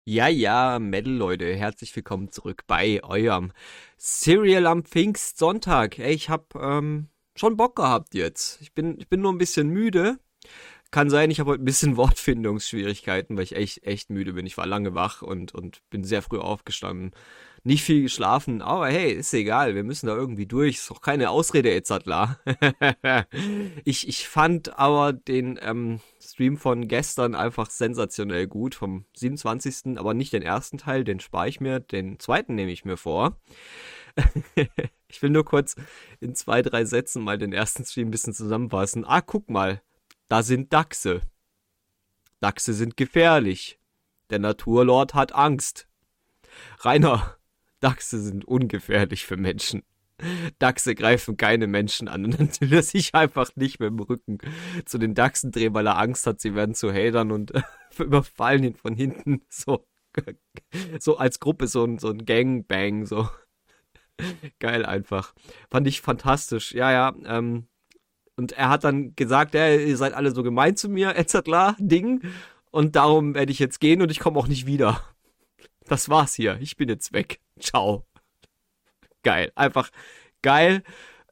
Ja, ja, Metal-Leute, herzlich willkommen zurück bei eurem Serial am Pfingstsonntag. Ey, ich hab schon Bock gehabt jetzt. Ich bin nur ein bisschen müde. Kann sein, ich habe heute ein bisschen Wortfindungsschwierigkeiten, weil ich echt müde bin. Ich war lange wach und bin sehr früh aufgestanden. Nicht viel geschlafen, aber hey, ist egal, wir müssen da irgendwie durch. Ist doch keine Ausrede, Etzadler. Ich fand aber den Stream von gestern einfach sensationell gut, vom 27. Aber nicht den ersten Teil, den spare ich mir, den zweiten nehme ich mir vor. Ich will nur kurz in zwei, drei Sätzen mal den ersten Stream ein bisschen zusammenfassen. Ah, guck mal, da sind Dachse. Dachse sind gefährlich. Der Naturlord hat Angst. Rainer, Dachse sind ungefährlich für Menschen. Dachse greifen keine Menschen an und dann will er sich einfach nicht mit dem Rücken zu den Dachsen drehen, weil er Angst hat, sie werden zu Hatern und überfallen ihn von hinten. So als Gruppe, so ein Gangbang, so geil einfach. Fand ich fantastisch. Ja, ja, und er hat dann gesagt, ja, ihr seid alle so gemein zu mir, etc. Ding. Und darum werde ich jetzt gehen und ich komme auch nicht wieder. Das war's hier. Ich bin jetzt weg. Ciao. Geil. Einfach geil.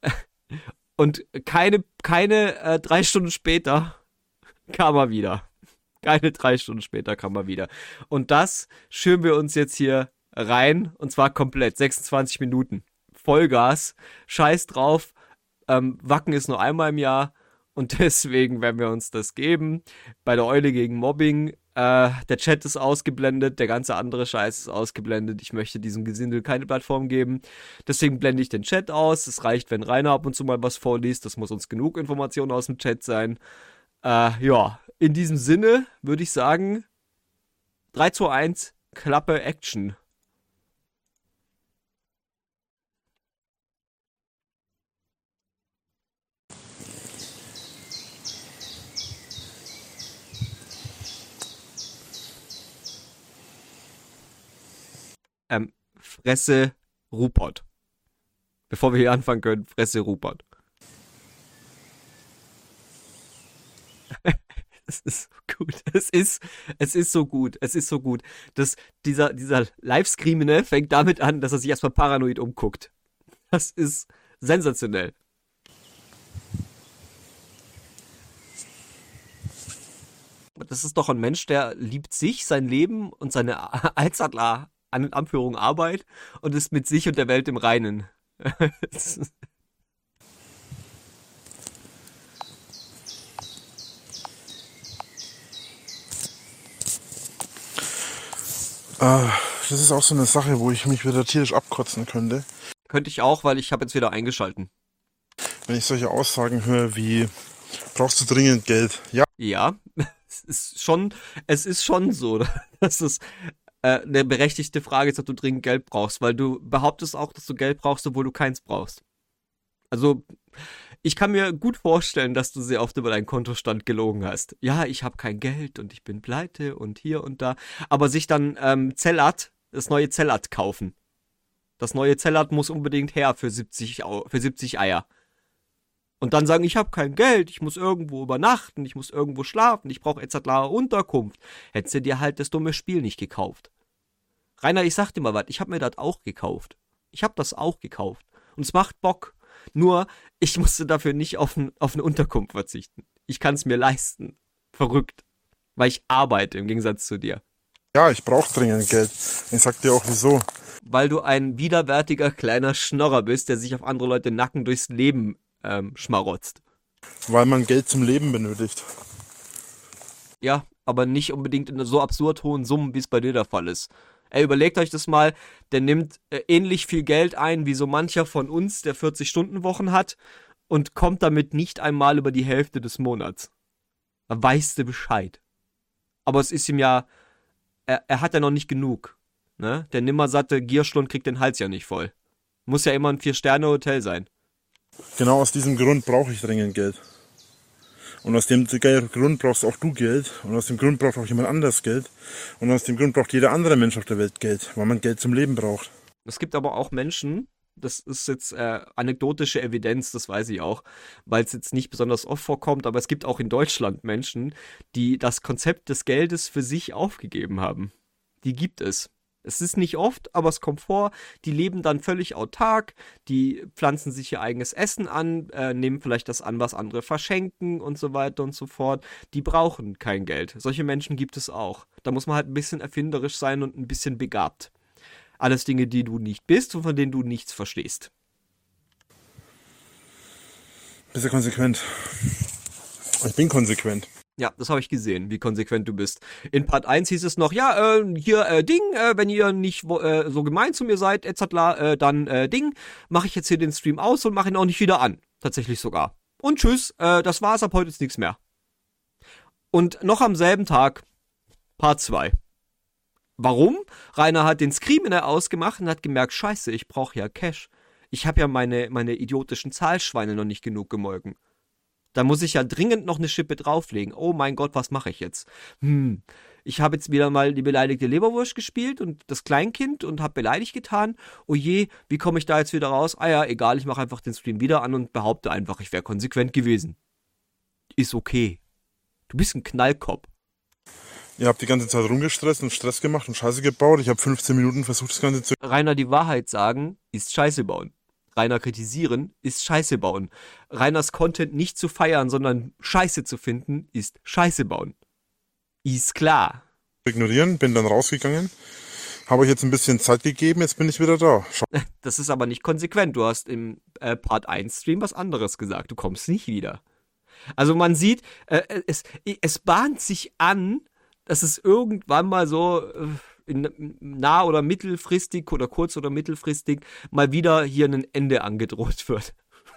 Und keine 3 Stunden später kam er wieder. Keine 3 Stunden später kam er wieder. Und das schirmen wir uns jetzt hier rein. Und zwar komplett. 26 Minuten. Vollgas. Scheiß drauf. Wacken ist nur einmal im Jahr. Und deswegen werden wir uns das geben. Bei der Eule gegen Mobbing. Der Chat ist ausgeblendet, der ganze andere Scheiß ist ausgeblendet. Ich möchte diesem Gesindel keine Plattform geben. Deswegen blende ich den Chat aus. Es reicht, wenn Rainer ab und zu mal was vorliest. Das muss uns genug Information aus dem Chat sein. Ja, in diesem Sinne würde ich sagen, 3, 2, 1, Klappe, Action. Fresse Rupert. Bevor wir hier anfangen können, Fresse Rupert. Es ist so gut. Es ist so gut. Es ist so gut. Dieser Livescream, ne, fängt damit an, dass er sich erstmal paranoid umguckt. Das ist sensationell. Das ist doch ein Mensch, der liebt sich, sein Leben und seine Alzadler an in Anführung Arbeit und ist mit sich und der Welt im Reinen. Ah, das ist auch so eine Sache, wo ich mich wieder tierisch abkotzen könnte, Könnte ich auch, weil ich habe jetzt wieder eingeschalten. wenn ich solche Aussagen höre wie, brauchst du dringend Geld? Ja, Ja, es ist schon, es ist schon so, dass es eine berechtigte Frage ist, ob du dringend Geld brauchst, weil du behauptest auch, dass du Geld brauchst, obwohl du keins brauchst. Also, ich kann mir gut vorstellen, dass du sehr oft über deinen Kontostand gelogen hast. Ja, ich habe kein Geld und ich bin pleite und hier und da. Aber sich dann Zellat, das neue Zellat kaufen. Das neue Zellat muss unbedingt her für 70 Eier. Und dann sagen, ich habe kein Geld, ich muss irgendwo übernachten, ich muss irgendwo schlafen, ich brauche etc. Unterkunft. Hättest du dir halt das dumme Spiel nicht gekauft. Rainer, ich sag dir mal was, ich habe mir das auch gekauft. Ich habe das auch gekauft. Und es macht Bock. Nur, ich musste dafür nicht auf eine Unterkunft verzichten. Ich kann es mir leisten. Verrückt. Weil ich arbeite im Gegensatz zu dir. ja, ich brauche dringend Geld. Ich sag dir auch wieso. Weil du ein widerwärtiger kleiner Schnorrer bist, der sich auf andere Leute Nacken durchs Leben schmarotzt. Weil man Geld zum Leben benötigt. Ja, aber nicht unbedingt in so absurd hohen Summen, wie es bei dir der Fall ist. Ey, überlegt euch das mal, der nimmt ähnlich viel Geld ein wie so mancher von uns, der 40-Stunden-Wochen hat und kommt damit nicht einmal über die Hälfte des Monats. Da weißt du Bescheid. Aber es ist ihm ja, er hat ja noch nicht genug. Ne? Der nimmersatte Gierschlund kriegt den Hals ja nicht voll. Muss ja immer ein Vier-Sterne-Hotel sein. Genau aus diesem Grund brauche ich dringend Geld. Und aus dem Grund brauchst auch du Geld. Und aus dem Grund braucht auch jemand anders Geld. Und aus dem Grund braucht jeder andere Mensch auf der Welt Geld. Weil man Geld zum Leben braucht. Es gibt aber auch Menschen, das ist jetzt anekdotische Evidenz, das weiß ich auch, weil es jetzt nicht besonders oft vorkommt, aber es gibt auch in Deutschland Menschen, die das Konzept des Geldes für sich aufgegeben haben. Die gibt es. Es ist nicht oft, aber es kommt vor. Die leben dann völlig autark, die pflanzen sich ihr eigenes Essen an, nehmen vielleicht das an, was andere verschenken und so weiter und so fort. Die brauchen kein Geld. Solche Menschen gibt es auch. Da muss man halt ein bisschen erfinderisch sein und ein bisschen begabt. Alles Dinge, die du nicht bist und von denen du nichts verstehst. Bist du konsequent? Ich bin konsequent. Ja, das habe ich gesehen, wie konsequent du bist. In Part 1 hieß es noch, ja, hier, Ding, wenn ihr nicht so gemein zu mir seid, etc., dann, Ding, mache ich jetzt hier den Stream aus und mache ihn auch nicht wieder an. Tatsächlich sogar. Und tschüss, das war's, ab heute ist nichts mehr. Und noch am selben Tag, Part 2. Warum? Rainer hat den Screamer ausgemacht und hat gemerkt, scheiße, ich brauche ja Cash. Ich habe ja meine idiotischen Zahlschweine noch nicht genug gemolken. Da muss ich ja dringend noch eine Schippe drauflegen. Oh mein Gott, was mache ich jetzt? Ich habe jetzt wieder mal die beleidigte Leberwurst gespielt und das Kleinkind und habe beleidigt getan. Oh je, wie komme ich da jetzt wieder raus? Ah ja, egal, ich mache einfach den Stream wieder an und behaupte einfach, ich wäre konsequent gewesen. Ist okay. Du bist ein Knallkopf. Ihr habt die ganze Zeit rumgestresst und Stress gemacht und Scheiße gebaut. Ich habe 15 Minuten versucht, das Ganze zu... Rainer, die Wahrheit sagen, ist Scheiße bauen. Rainer kritisieren ist Scheiße bauen. Rainers Content nicht zu feiern, sondern Scheiße zu finden, ist Scheiße bauen. Ist klar. Ignorieren, bin dann rausgegangen, habe euch jetzt ein bisschen Zeit gegeben, jetzt bin ich wieder da. Das ist aber nicht konsequent. Du hast im Part 1 Stream was anderes gesagt. Du kommst nicht wieder. Also man sieht, es bahnt sich an, dass es irgendwann mal so... nah- oder mittelfristig oder kurz- oder mittelfristig mal wieder hier ein Ende angedroht wird.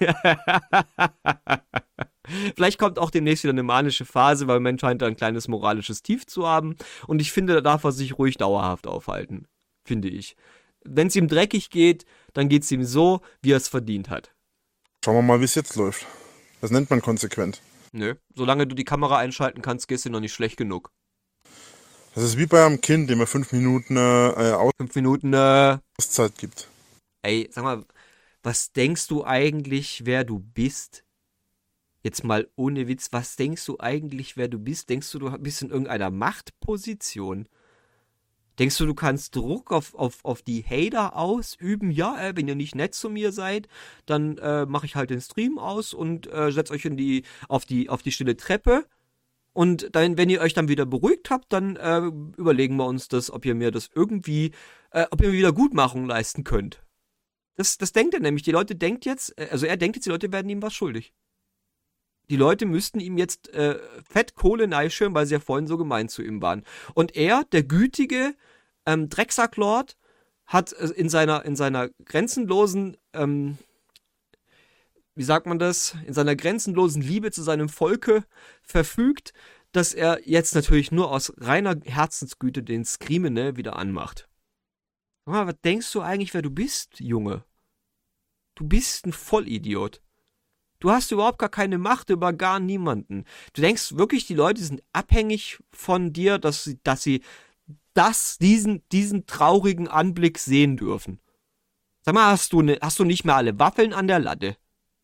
Vielleicht kommt auch demnächst wieder eine manische Phase, weil man scheint da ein kleines moralisches Tief zu haben. Und ich finde, da darf er sich ruhig dauerhaft aufhalten. Finde ich. Wenn es ihm dreckig geht, dann geht es ihm so, wie er es verdient hat. Schauen wir mal, wie es jetzt läuft. Das nennt man konsequent. Nö, solange du die Kamera einschalten kannst, gehst du noch nicht schlecht genug. Das ist wie bei einem Kind, dem er 5 Minuten 5 Minuten, Auszeit gibt. Ey, sag mal, was denkst du eigentlich, wer du bist? Jetzt mal ohne Witz, was denkst du eigentlich, wer du bist? Denkst du, du bist in irgendeiner Machtposition? Denkst du, du kannst Druck auf die Hater ausüben? Ja, wenn ihr nicht nett zu mir seid, dann mache ich halt den Stream aus und setze euch auf die stille Treppe. Und dann, wenn ihr euch dann wieder beruhigt habt, dann überlegen wir uns das, ob ihr mir das irgendwie, ob ihr mir Wiedergutmachung leisten könnt. Das denkt er nämlich. Die Leute denkt jetzt, er denkt jetzt, die Leute werden ihm was schuldig. Die Leute müssten ihm jetzt fett Kohle neischirmen, weil sie ja vorhin so gemein zu ihm waren. Und er, der gütige Drecksacklord, hat in seiner grenzenlosen, wie sagt man das, in seiner grenzenlosen Liebe zu seinem Volke verfügt, dass er jetzt natürlich nur aus reiner Herzensgüte den Screamene wieder anmacht. Aber was denkst du eigentlich, wer du bist, Junge? Du bist ein Vollidiot. Du hast überhaupt gar keine Macht über gar niemanden. Du denkst wirklich, die Leute sind abhängig von dir, dass sie diesen traurigen Anblick sehen dürfen. Sag mal, hast du nicht mehr alle Waffeln an der Latte?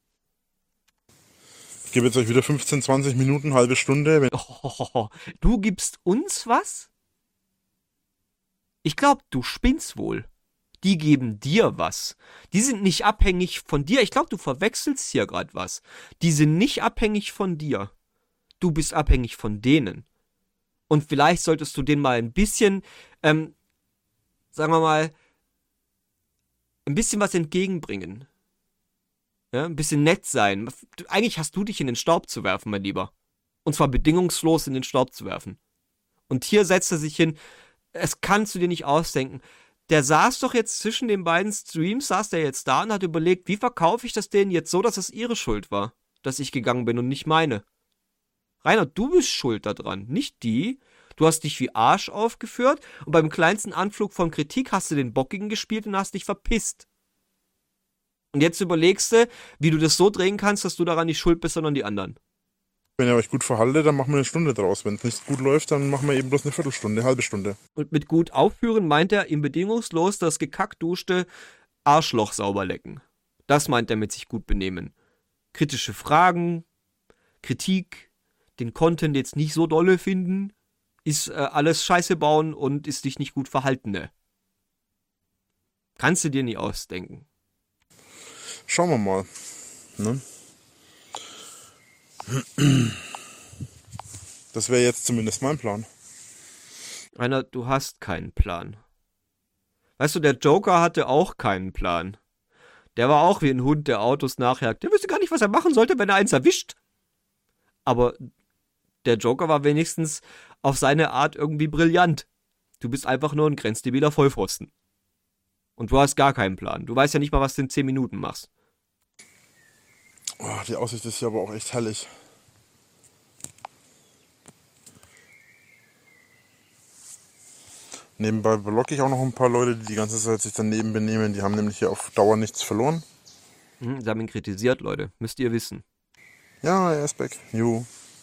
Ich gebe jetzt euch wieder 15, 20 Minuten, halbe Stunde. Du gibst uns was? Ich glaube, du spinnst wohl. Die geben dir was. Die sind nicht abhängig von dir. Ich glaube, du verwechselst hier gerade was. Die sind nicht abhängig von dir. Du bist abhängig von denen. Und vielleicht solltest du denen mal ein bisschen, sagen wir mal, ein bisschen was entgegenbringen. Ja, ein bisschen nett sein. Eigentlich hast du dich in den Staub zu werfen, mein Lieber. Und zwar bedingungslos in den Staub zu werfen. Und hier setzt er sich hin. Es kannst du dir nicht ausdenken. Der saß doch jetzt zwischen den beiden Streams, saß der jetzt da und hat überlegt, wie verkaufe ich das denen jetzt so, dass es ihre Schuld war, dass ich gegangen bin und nicht meine. Rainer, du bist schuld daran, nicht die. Du hast dich wie Arsch aufgeführt und beim kleinsten Anflug von Kritik hast du den Bockigen gespielt und hast dich verpisst. Und jetzt überlegst du, wie du das so drehen kannst, dass du daran nicht schuld bist, sondern die anderen. Wenn ihr euch gut verhaltet, dann machen wir eine Stunde draus. Wenn es nicht gut läuft, dann machen wir eben bloß eine Viertelstunde, eine halbe Stunde. Und mit gut aufführen meint er ihm bedingungslos das gekackt-duschte Arschloch sauber lecken. Das meint er mit sich gut benehmen. Kritische Fragen, Kritik, den Content jetzt nicht so dolle finden, ist alles Scheiße bauen und ist dich nicht gut verhalten, ne? Kannst du dir nie ausdenken. Schauen wir mal. Ne? Das wäre jetzt zumindest mein Plan. Rainer, du hast keinen Plan. Weißt du, der Joker hatte auch keinen Plan. Der war auch wie ein Hund, der Autos nachjagt. Der wüsste gar nicht, was er machen sollte, wenn er eins erwischt. Aber der Joker war wenigstens auf seine Art irgendwie brillant. Du bist einfach nur ein grenzdebiler Vollpfosten. Und du hast gar keinen Plan. Du weißt ja nicht mal, was du in 10 Minuten machst. Oh, die Aussicht ist hier aber auch echt herrlich. Nebenbei blocke ich auch noch ein paar Leute, die die ganze Zeit sich daneben benehmen. Die haben nämlich hier auf Dauer nichts verloren. Sie haben ihn kritisiert, Leute. Müsst ihr wissen. Ja, er ist back. Juhu.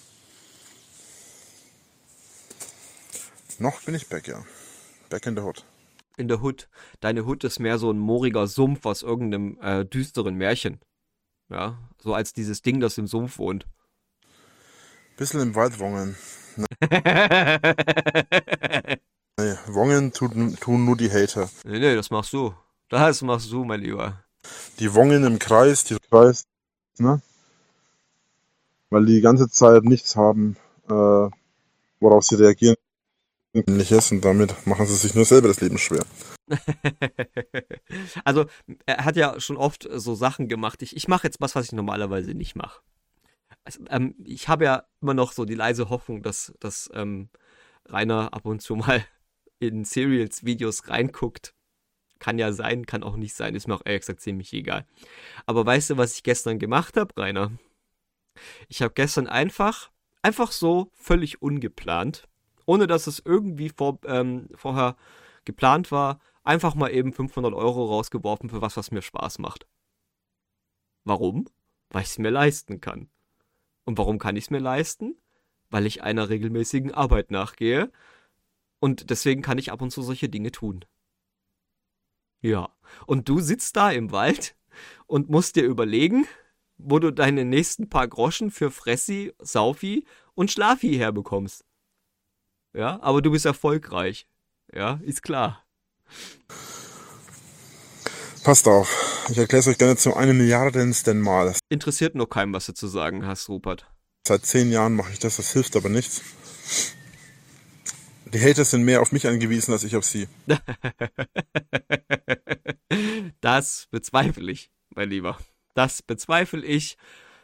Noch bin ich back, ja. Back in the Hood. In der Hood. Deine Hood ist mehr so ein mooriger Sumpf aus irgendeinem düsteren Märchen. Ja, so als dieses Ding, das im Sumpf wohnt. Bisschen im Wald wongeln. Nee, wongeln tun nur die Hater. Nee, das machst du. Das machst du, mein Lieber. Die wongeln im Kreis, ne? Weil die ganze Zeit nichts haben, worauf sie reagieren. Ähnliches, und damit machen sie sich nur selber das Leben schwer. Also, er hat ja schon oft so Sachen gemacht. Ich mache jetzt was ich normalerweise nicht mache. Also, ich habe ja immer noch so die leise Hoffnung, dass Rainer ab und zu mal in Serials-Videos reinguckt. Kann ja sein, kann auch nicht sein. Ist mir auch ehrlich gesagt ziemlich egal. Aber weißt du, was ich gestern gemacht habe, Rainer? Ich habe gestern einfach so völlig ungeplant, ohne dass es irgendwie vorher geplant war, einfach mal eben 500 Euro rausgeworfen für was mir Spaß macht. Warum? Weil ich es mir leisten kann. Und warum kann ich es mir leisten? Weil ich einer regelmäßigen Arbeit nachgehe und deswegen kann ich ab und zu solche Dinge tun. Ja, und du sitzt da im Wald und musst dir überlegen, wo du deine nächsten paar Groschen für Fressi, Saufi und Schlafi herbekommst. Ja, aber du bist erfolgreich. Ja, ist klar. Passt auf, ich erkläre es euch gerne zu 1 Milliardensten Mal. Interessiert nur keinem, was du zu sagen hast, Rupert. Seit 10 Jahren mache ich das hilft aber nichts. Die Hater sind mehr auf mich angewiesen, als ich auf sie. Das bezweifle ich, mein Lieber. Das bezweifle ich.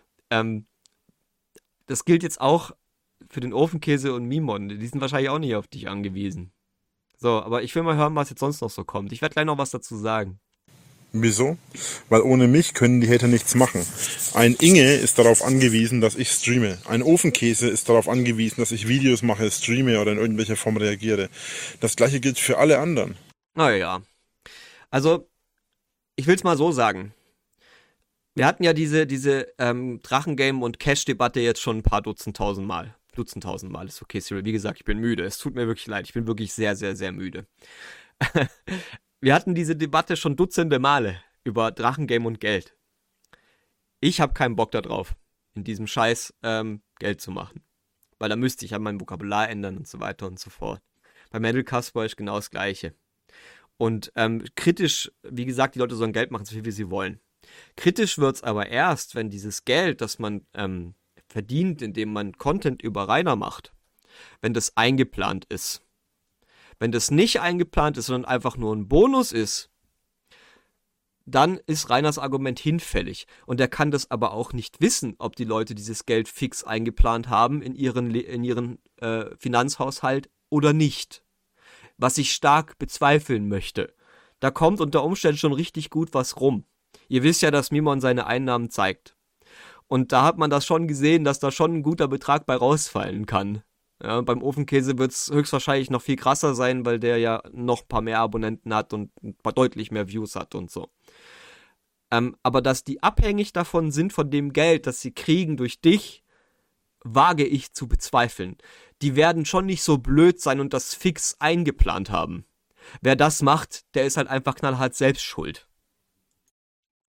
Das gilt jetzt auch für den Ofenkäse und Mimon. Die sind wahrscheinlich auch nicht auf dich angewiesen. So, aber ich will mal hören, was jetzt sonst noch so kommt. Ich werde gleich noch was dazu sagen. Wieso? Weil ohne mich können die Hater nichts machen. Ein Inge ist darauf angewiesen, dass ich streame. Ein Ofenkäse ist darauf angewiesen, dass ich Videos mache, streame oder in irgendwelcher Form reagiere. Das gleiche gilt für alle anderen. Naja. Also, ich will es mal so sagen. Wir hatten ja diese Drachengame- und Cash-Debatte jetzt schon ein paar Dutzendtausend Mal. Dutzendtausend Mal ist okay, Cyril. Wie gesagt, ich bin müde. Es tut mir wirklich leid. Ich bin wirklich sehr, sehr, sehr müde. Wir hatten diese Debatte schon dutzende Male über Drachengame und Geld. Ich habe keinen Bock darauf, in diesem Scheiß Geld zu machen. Weil da müsste ich ja mein Vokabular ändern und so weiter und so fort. Bei Metal Casper ist genau das Gleiche. Und kritisch, wie gesagt, die Leute sollen Geld machen, so viel wie sie wollen. Kritisch wird es aber erst, wenn dieses Geld, das man verdient, indem man Content über Rainer macht, wenn das eingeplant ist. Wenn das nicht eingeplant ist, sondern einfach nur ein Bonus ist, dann ist Rainers Argument hinfällig. Und er kann das aber auch nicht wissen, ob die Leute dieses Geld fix eingeplant haben in ihren Finanzhaushalt oder nicht. Was ich stark bezweifeln möchte. Da kommt unter Umständen schon richtig gut was rum. Ihr wisst ja, dass Mimon seine Einnahmen zeigt. Und da hat man das schon gesehen, dass da schon ein guter Betrag bei rausfallen kann. Ja, beim Ofenkäse wird es höchstwahrscheinlich noch viel krasser sein, weil der ja noch ein paar mehr Abonnenten hat und ein paar deutlich mehr Views hat und so. Aber dass die abhängig davon sind, von dem Geld, das sie kriegen durch dich, wage ich zu bezweifeln. Die werden schon nicht so blöd sein und das fix eingeplant haben. Wer das macht, der ist halt einfach knallhart selbst schuld.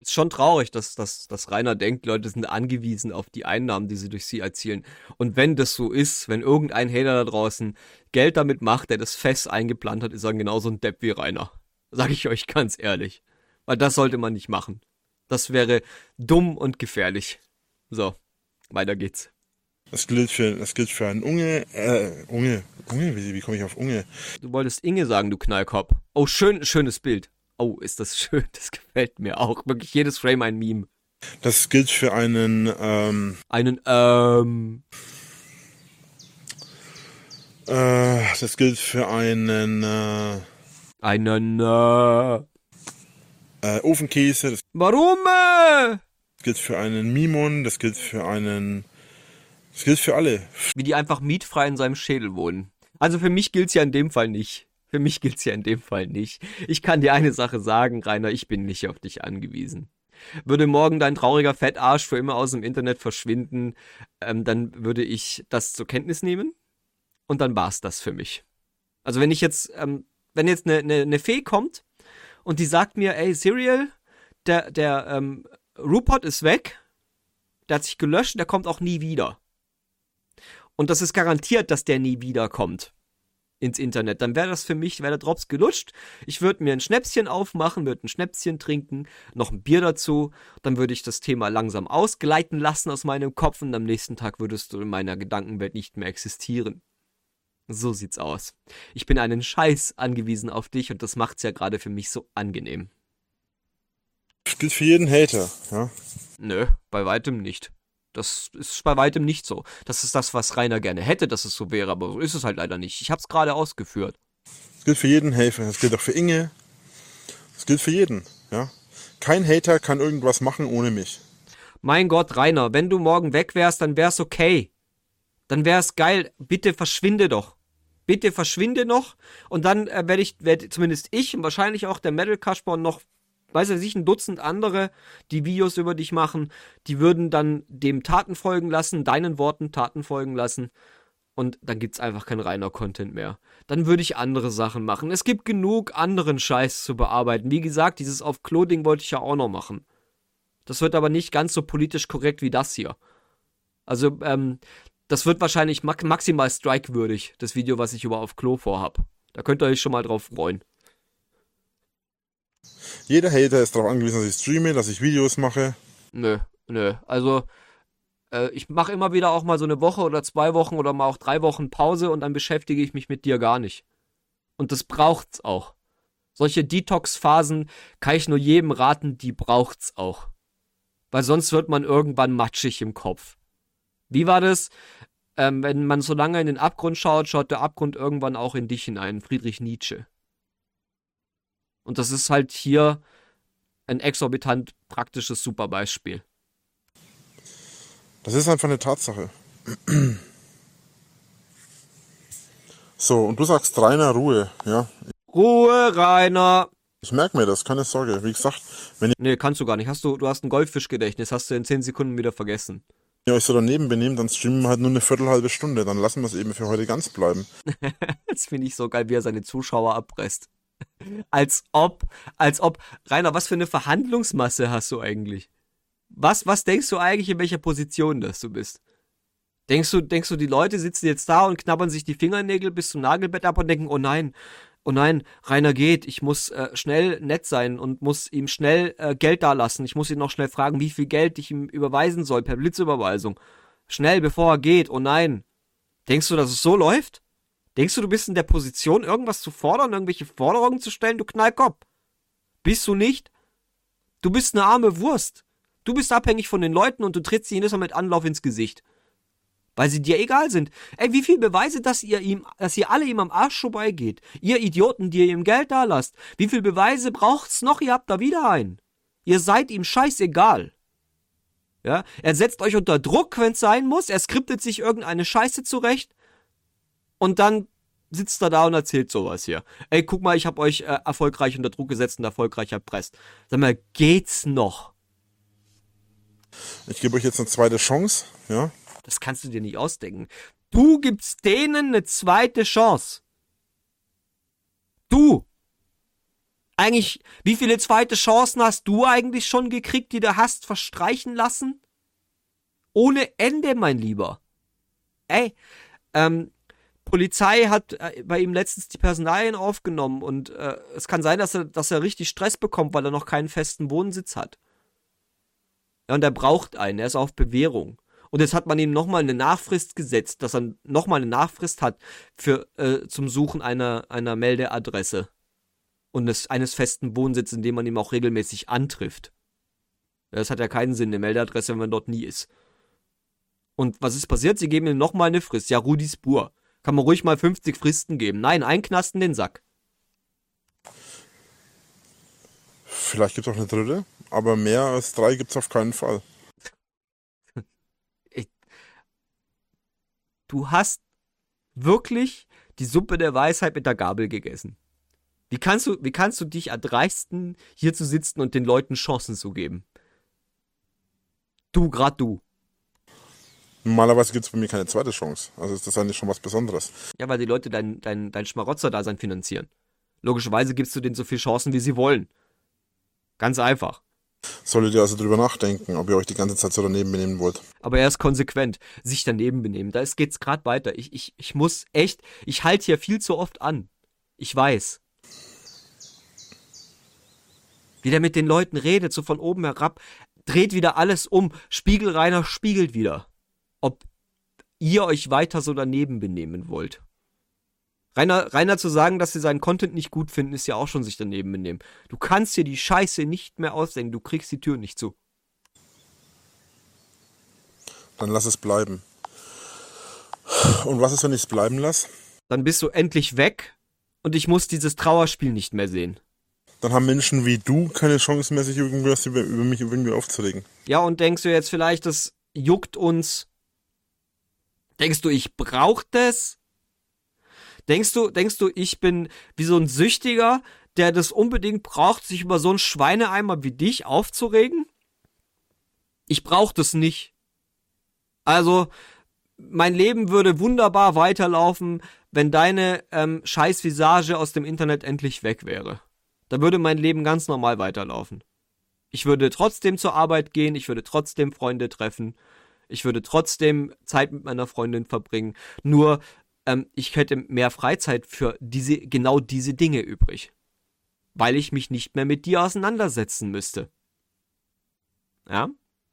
Ist schon traurig, dass Rainer denkt, Leute sind angewiesen auf die Einnahmen, die sie durch sie erzielen. Und wenn das so ist, wenn irgendein Hater da draußen Geld damit macht, der das fest eingeplant hat, ist er genauso ein Depp wie Rainer. Sag ich euch ganz ehrlich. Weil das sollte man nicht machen. Das wäre dumm und gefährlich. So, weiter geht's. Das gilt für einen Unge, wie komme ich auf Unge? Du wolltest Inge sagen, du Knallkopf. Oh, schönes Bild. Oh, ist das schön. Das gefällt mir auch. Wirklich jedes Frame ein Meme. Das gilt für einen, das gilt für einen, Ofenkäse, das Warum? gilt für einen Mimon, das gilt für alle. Wie die einfach mietfrei in seinem Schädel wohnen. Also für mich gilt's ja in dem Fall nicht. Ich kann dir eine Sache sagen, Rainer, ich bin nicht auf dich angewiesen. Würde morgen dein trauriger Fettarsch für immer aus dem Internet verschwinden, dann würde ich das zur Kenntnis nehmen und dann war's das für mich. Also wenn jetzt eine Fee kommt und die sagt mir, ey, Serial, der Rupert ist weg, der hat sich gelöscht, der kommt auch nie wieder. Und das ist garantiert, dass der nie wiederkommt ins Internet. Dann wäre das für mich, wäre der Drops gelutscht. Ich würde mir ein Schnäpschen aufmachen, würde ein Schnäpschen trinken, noch ein Bier dazu. Dann würde ich das Thema langsam ausgleiten lassen aus meinem Kopf und am nächsten Tag würdest du in meiner Gedankenwelt nicht mehr existieren. So sieht's aus. Ich bin einen Scheiß angewiesen auf dich und das macht's ja gerade für mich so angenehm. Das gilt für jeden Hater, ja? Nö, bei weitem nicht. Das ist bei weitem nicht so. Das ist das, was Rainer gerne hätte, dass es so wäre, aber so ist es halt leider nicht. Ich hab's gerade ausgeführt. Das gilt für jeden Hater, das gilt auch für Inge. Das gilt für jeden, ja? Kein Hater kann irgendwas machen ohne mich. Mein Gott, Rainer, wenn du morgen weg wärst, dann wär's okay. Dann wär's geil. Bitte verschwinde doch. Bitte verschwinde noch. Und dann werde zumindest ich und wahrscheinlich auch der Metal Kasper und noch, weiß ich nicht, ein Dutzend andere, die Videos über dich machen, die würden dann dem Taten folgen lassen, deinen Worten Taten folgen lassen. Und dann gibt's einfach kein reiner Content mehr. Dann würde ich andere Sachen machen. Es gibt genug anderen Scheiß zu bearbeiten. Wie gesagt, dieses auf Klo-Ding wollte ich ja auch noch machen. Das wird aber nicht ganz so politisch korrekt wie das hier. Also, das wird wahrscheinlich maximal strike-würdig, das Video, was ich über auf Klo vorhab. Da könnt ihr euch schon mal drauf freuen. Jeder Hater ist darauf angewiesen, dass ich streame, dass ich Videos mache. Nö. Also, ich mache immer wieder auch mal so eine Woche oder 2 Wochen oder mal auch 3 Wochen Pause und dann beschäftige ich mich mit dir gar nicht. Und das braucht's auch. Solche Detox-Phasen kann ich nur jedem raten, die braucht's auch. Weil sonst wird man irgendwann matschig im Kopf. Wie war das? Wenn man so lange in den Abgrund schaut, schaut der Abgrund irgendwann auch in dich hinein. Friedrich Nietzsche. Und das ist halt hier ein exorbitant praktisches Superbeispiel. Das ist einfach eine Tatsache. So, und du sagst Rainer, Ruhe, ja. Ruhe, Rainer! Ich merke mir das, keine Sorge. Wie gesagt, Nee, kannst du gar nicht. Du hast ein Goldfischgedächtnis, hast du in 10 Sekunden wieder vergessen. ihr euch so daneben benehmt, dann streamen wir halt nur eine Viertelhalbe Stunde. Dann lassen wir es eben für heute ganz bleiben. Das finde ich so geil, wie er seine Zuschauer abpresst. Als ob, Rainer, was für eine Verhandlungsmasse hast du eigentlich? Was denkst du eigentlich, in welcher Position das du bist? Denkst du, die Leute sitzen jetzt da und knabbern sich die Fingernägel bis zum Nagelbett ab und denken, oh nein, Rainer geht, ich muss schnell nett sein und muss ihm schnell Geld dalassen. Ich muss ihn noch schnell fragen, wie viel Geld ich ihm überweisen soll, per Blitzüberweisung. Schnell, bevor er geht, oh nein. Denkst du, dass es so läuft? Denkst du bist in der Position, irgendwas zu fordern, irgendwelche Forderungen zu stellen, du Knallkopf? Bist du nicht? Du bist eine arme Wurst. Du bist abhängig von den Leuten und du trittst sie jedes Mal mit Anlauf ins Gesicht. Weil sie dir egal sind. Ey, wie viel Beweise, dass ihr alle ihm am Arsch vorbeigeht? Ihr Idioten, die ihr ihm Geld da lasst. Wie viel Beweise braucht's noch? Ihr habt da wieder einen. Ihr seid ihm scheißegal. Ja, er setzt euch unter Druck, wenn's sein muss. Er skriptet sich irgendeine Scheiße zurecht. Und dann sitzt er da und erzählt sowas hier. Ey, guck mal, ich hab euch erfolgreich unter Druck gesetzt und erfolgreich erpresst. Sag mal, geht's noch? Ich gebe euch jetzt eine zweite Chance, ja. Das kannst du dir nicht ausdenken. Du gibst denen eine zweite Chance. Du. Eigentlich, wie viele zweite Chancen hast du eigentlich schon gekriegt, die du hast verstreichen lassen? Ohne Ende, mein Lieber. Ey, Polizei hat bei ihm letztens die Personalien aufgenommen und es kann sein, dass er richtig Stress bekommt, weil er noch keinen festen Wohnsitz hat. Ja, und er braucht einen, er ist auf Bewährung. Und jetzt hat man ihm nochmal eine Nachfrist gesetzt, dass er nochmal eine Nachfrist hat für zum Suchen einer Meldeadresse und eines festen Wohnsitzes, in dem man ihn auch regelmäßig antrifft. Ja, das hat ja keinen Sinn, eine Meldeadresse, wenn man dort nie ist. Und was ist passiert? Sie geben ihm nochmal eine Frist. Ja, Rudi Spur. Kann man ruhig mal 50 Fristen geben. Nein, einknasten den Sack. Vielleicht gibt es auch eine dritte, aber mehr als 3 gibt es auf keinen Fall. Du hast wirklich die Suppe der Weisheit mit der Gabel gegessen. Wie kannst du dich erdreisten, hier zu sitzen und den Leuten Chancen zu geben? Gerade du. Normalerweise gibt es bei mir keine zweite Chance. Also ist das eigentlich schon was Besonderes. Ja, weil die Leute dein Schmarotzer-Dasein finanzieren. Logischerweise gibst du denen so viele Chancen, wie sie wollen. Ganz einfach. Solltet ihr also drüber nachdenken, ob ihr euch die ganze Zeit so daneben benehmen wollt. Aber er ist konsequent. Sich daneben benehmen. Da geht's gerade weiter. Ich muss echt, ich halte hier viel zu oft an. Ich weiß. Wie der mit den Leuten redet, so von oben herab, dreht wieder alles um. Spiegelreiner spiegelt wieder. Ob ihr euch weiter so daneben benehmen wollt. Rainer zu sagen, dass sie seinen Content nicht gut finden, ist ja auch schon sich daneben benehmen. Du kannst dir die Scheiße nicht mehr ausdenken, du kriegst die Tür nicht zu. Dann lass es bleiben. Und was ist, wenn ich es bleiben lasse? Dann bist du endlich weg und ich muss dieses Trauerspiel nicht mehr sehen. Dann haben Menschen wie du keine Chance mehr, sich irgendwas über mich irgendwie aufzuregen. Ja, und denkst du jetzt vielleicht, das juckt uns? Denkst du, ich brauch das? Denkst du, ich bin wie so ein Süchtiger, der das unbedingt braucht, sich über so einen Schweineeimer wie dich aufzuregen? Ich brauch das nicht. Also, mein Leben würde wunderbar weiterlaufen, wenn deine Scheiß-Visage aus dem Internet endlich weg wäre. Da würde mein Leben ganz normal weiterlaufen. Ich würde trotzdem zur Arbeit gehen, ich würde trotzdem Freunde treffen, ich würde trotzdem Zeit mit meiner Freundin verbringen, nur ich hätte mehr Freizeit für genau diese Dinge übrig. Weil ich mich nicht mehr mit dir auseinandersetzen müsste. Ja?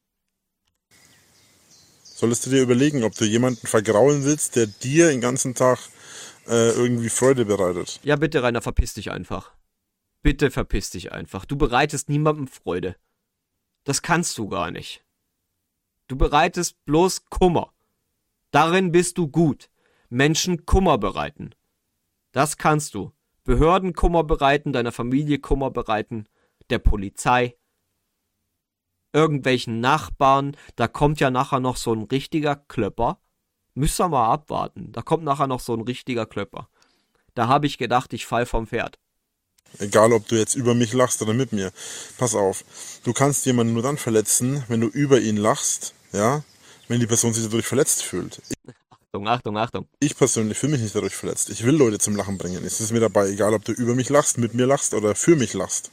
Solltest du dir überlegen, ob du jemanden vergraulen willst, der dir den ganzen Tag irgendwie Freude bereitet. Ja, bitte, Rainer, verpiss dich einfach. Bitte verpiss dich einfach. Du bereitest niemandem Freude. Das kannst du gar nicht. Du bereitest bloß Kummer. Darin bist du gut. Menschen Kummer bereiten. Das kannst du. Behörden Kummer bereiten, deiner Familie Kummer bereiten, der Polizei, irgendwelchen Nachbarn. Da kommt ja nachher noch so ein richtiger Klöpper. Müsst ihr mal abwarten. Da kommt nachher noch so ein richtiger Klöpper. Da habe ich gedacht, ich fall vom Pferd. Egal, ob du jetzt über mich lachst oder mit mir. Pass auf. Du kannst jemanden nur dann verletzen, wenn du über ihn lachst, ja, wenn die Person sich dadurch verletzt fühlt. Achtung. Ich persönlich fühle mich nicht dadurch verletzt. Ich will Leute zum Lachen bringen. Es ist mir dabei egal, ob du über mich lachst, mit mir lachst oder für mich lachst.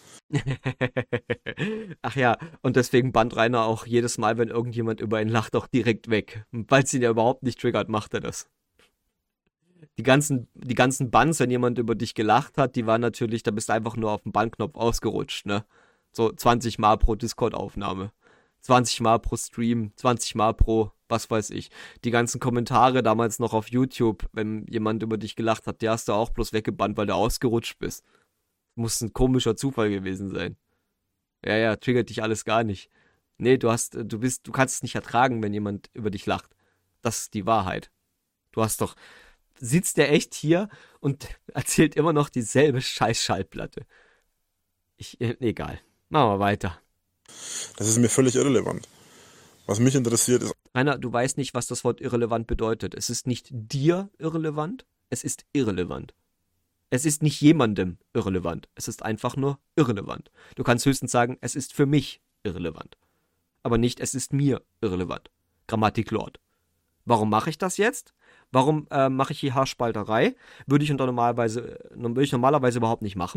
Ach ja, und deswegen bannt Rainer auch jedes Mal, wenn irgendjemand über ihn lacht, auch direkt weg. Weil es ihn ja überhaupt nicht triggert, macht er das. Die ganzen Bans, wenn jemand über dich gelacht hat, die waren natürlich, da bist du einfach nur auf den Bannknopf ausgerutscht, ne? So 20 Mal pro Discord-Aufnahme. 20 Mal pro Stream, 20 Mal pro, was weiß ich. Die ganzen Kommentare damals noch auf YouTube, wenn jemand über dich gelacht hat, die hast du auch bloß weggebannt, weil du ausgerutscht bist. Muss ein komischer Zufall gewesen sein. Ja, triggert dich alles gar nicht. Nee, du kannst es nicht ertragen, wenn jemand über dich lacht. Das ist die Wahrheit. Sitzt der echt hier und erzählt immer noch dieselbe Scheiß-Schallplatte. Egal. Machen wir weiter. Das ist mir völlig irrelevant. Was mich interessiert ist... Rainer, du weißt nicht, was das Wort irrelevant bedeutet. Es ist nicht dir irrelevant, es ist irrelevant. Es ist nicht jemandem irrelevant, es ist einfach nur irrelevant. Du kannst höchstens sagen, es ist für mich irrelevant. Aber nicht, es ist mir irrelevant. Grammatik Lord. Warum mache ich das jetzt? Warum mache ich hier Haarspalterei? Würde ich normalerweise überhaupt nicht machen.